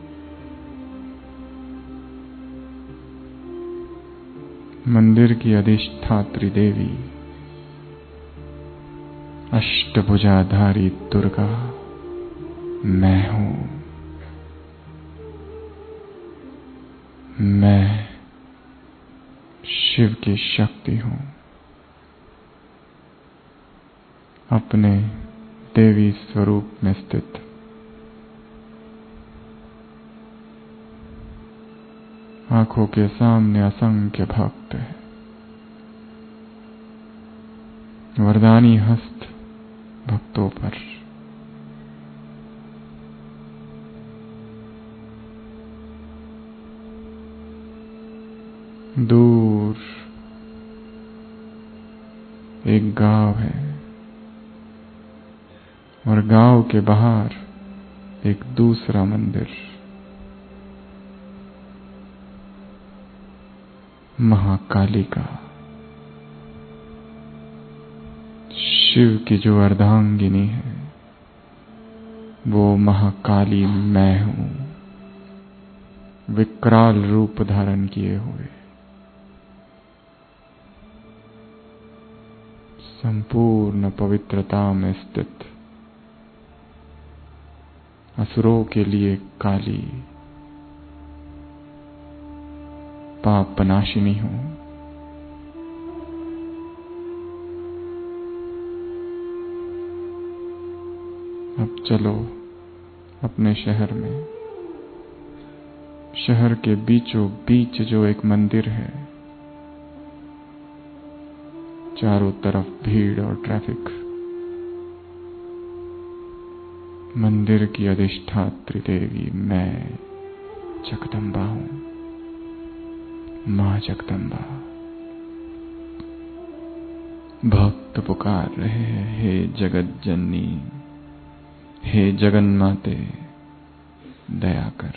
मंदिर की अधिष्ठात्री देवी अष्टभुजाधारी दुर्गा मैं हूं। मैं शिव की शक्ति हूं। अपने देवी स्वरूप में स्थित आंखों के सामने असंख्य भक्त हैं। वरदानी हस्त भक्तों पर, दूर एक गांव है और गांव के बाहर एक दूसरा मंदिर, महाकाली का। शिव की जो अर्धांगिनी है वो महाकाली मैं हूं, विकराल रूप धारण किए हुए। संपूर्ण पवित्रता में स्थित, असुरों के लिए काली, पापनाशिनी हूं। अब चलो अपने शहर में, शहर के बीचों बीच जो एक मंदिर है, चारों तरफ भीड़ और ट्रैफिक, मंदिर की अधिष्ठात्री देवी मैं जगदम्बा हूं, मां जगदम्बा। भक्त पुकार रहे हैं, हे जगत जननी, हे जगन्माते दया कर।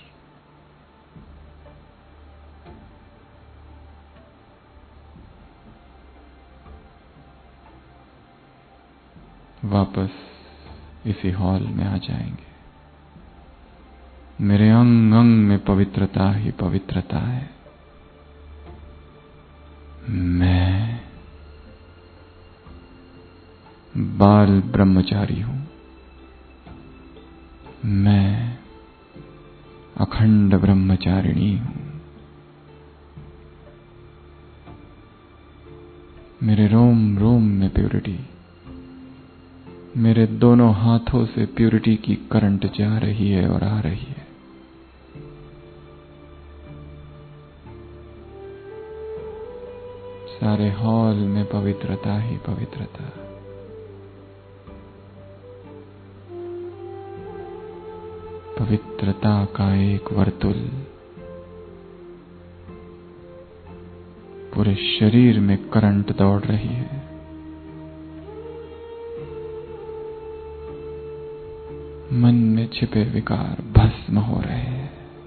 वापस इसी हॉल में आ जाएंगे। मेरे अंग अंग में पवित्रता ही पवित्रता है। मैं बाल ब्रह्मचारी हूं, मैं अखंड ब्रह्मचारिणी हूं। मेरे रोम रोम में प्यूरिटी, मेरे दोनों हाथों से प्यूरिटी की करंट जा रही है और आ रही है। सारे हॉल में पवित्रता ही पवित्रता। पवित्रता का एक वर्तुल पूरे शरीर में करंट दौड़ रही है। मन में छिपे विकार भस्म हो रहे हैं।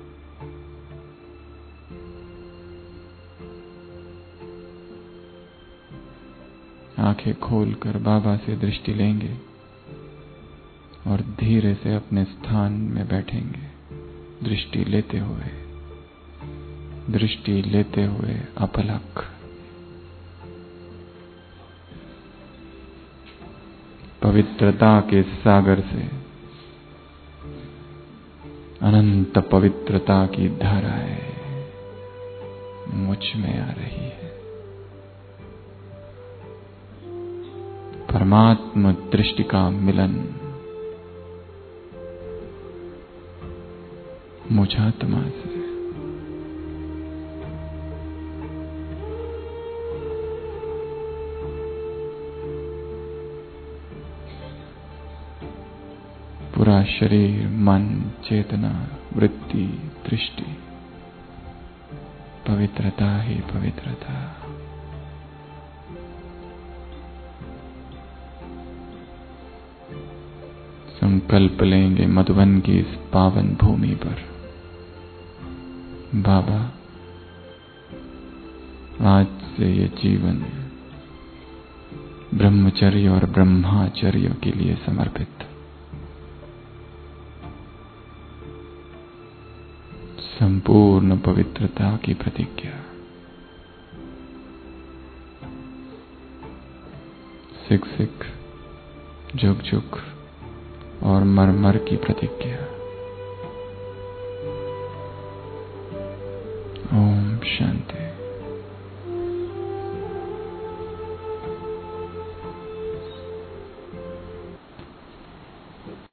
आंखें खोलकर बाबा से दृष्टि लेंगे और धीरे से अपने स्थान में बैठेंगे। दृष्टि लेते हुए, दृष्टि लेते हुए अपलक। पवित्रता के सागर से अनंत पवित्रता की धाराएं मुझ में आ रही है। परमात्म दृष्टि का मिलन मुझात्मा से। पूरा शरीर, मन, चेतना, वृत्ति, दृष्टि, पवित्रता ही पवित्रता। संकल्प लेंगे मधुबन की इस पावन भूमि पर, बाबा आज से ये जीवन ब्रह्मचर्य और ब्रह्माचर्य के लिए समर्पित। संपूर्ण पवित्रता की प्रतिज्ञा। सिख सिख, झुक झुक और मर मर की प्रतिज्ञा। ओम शांति।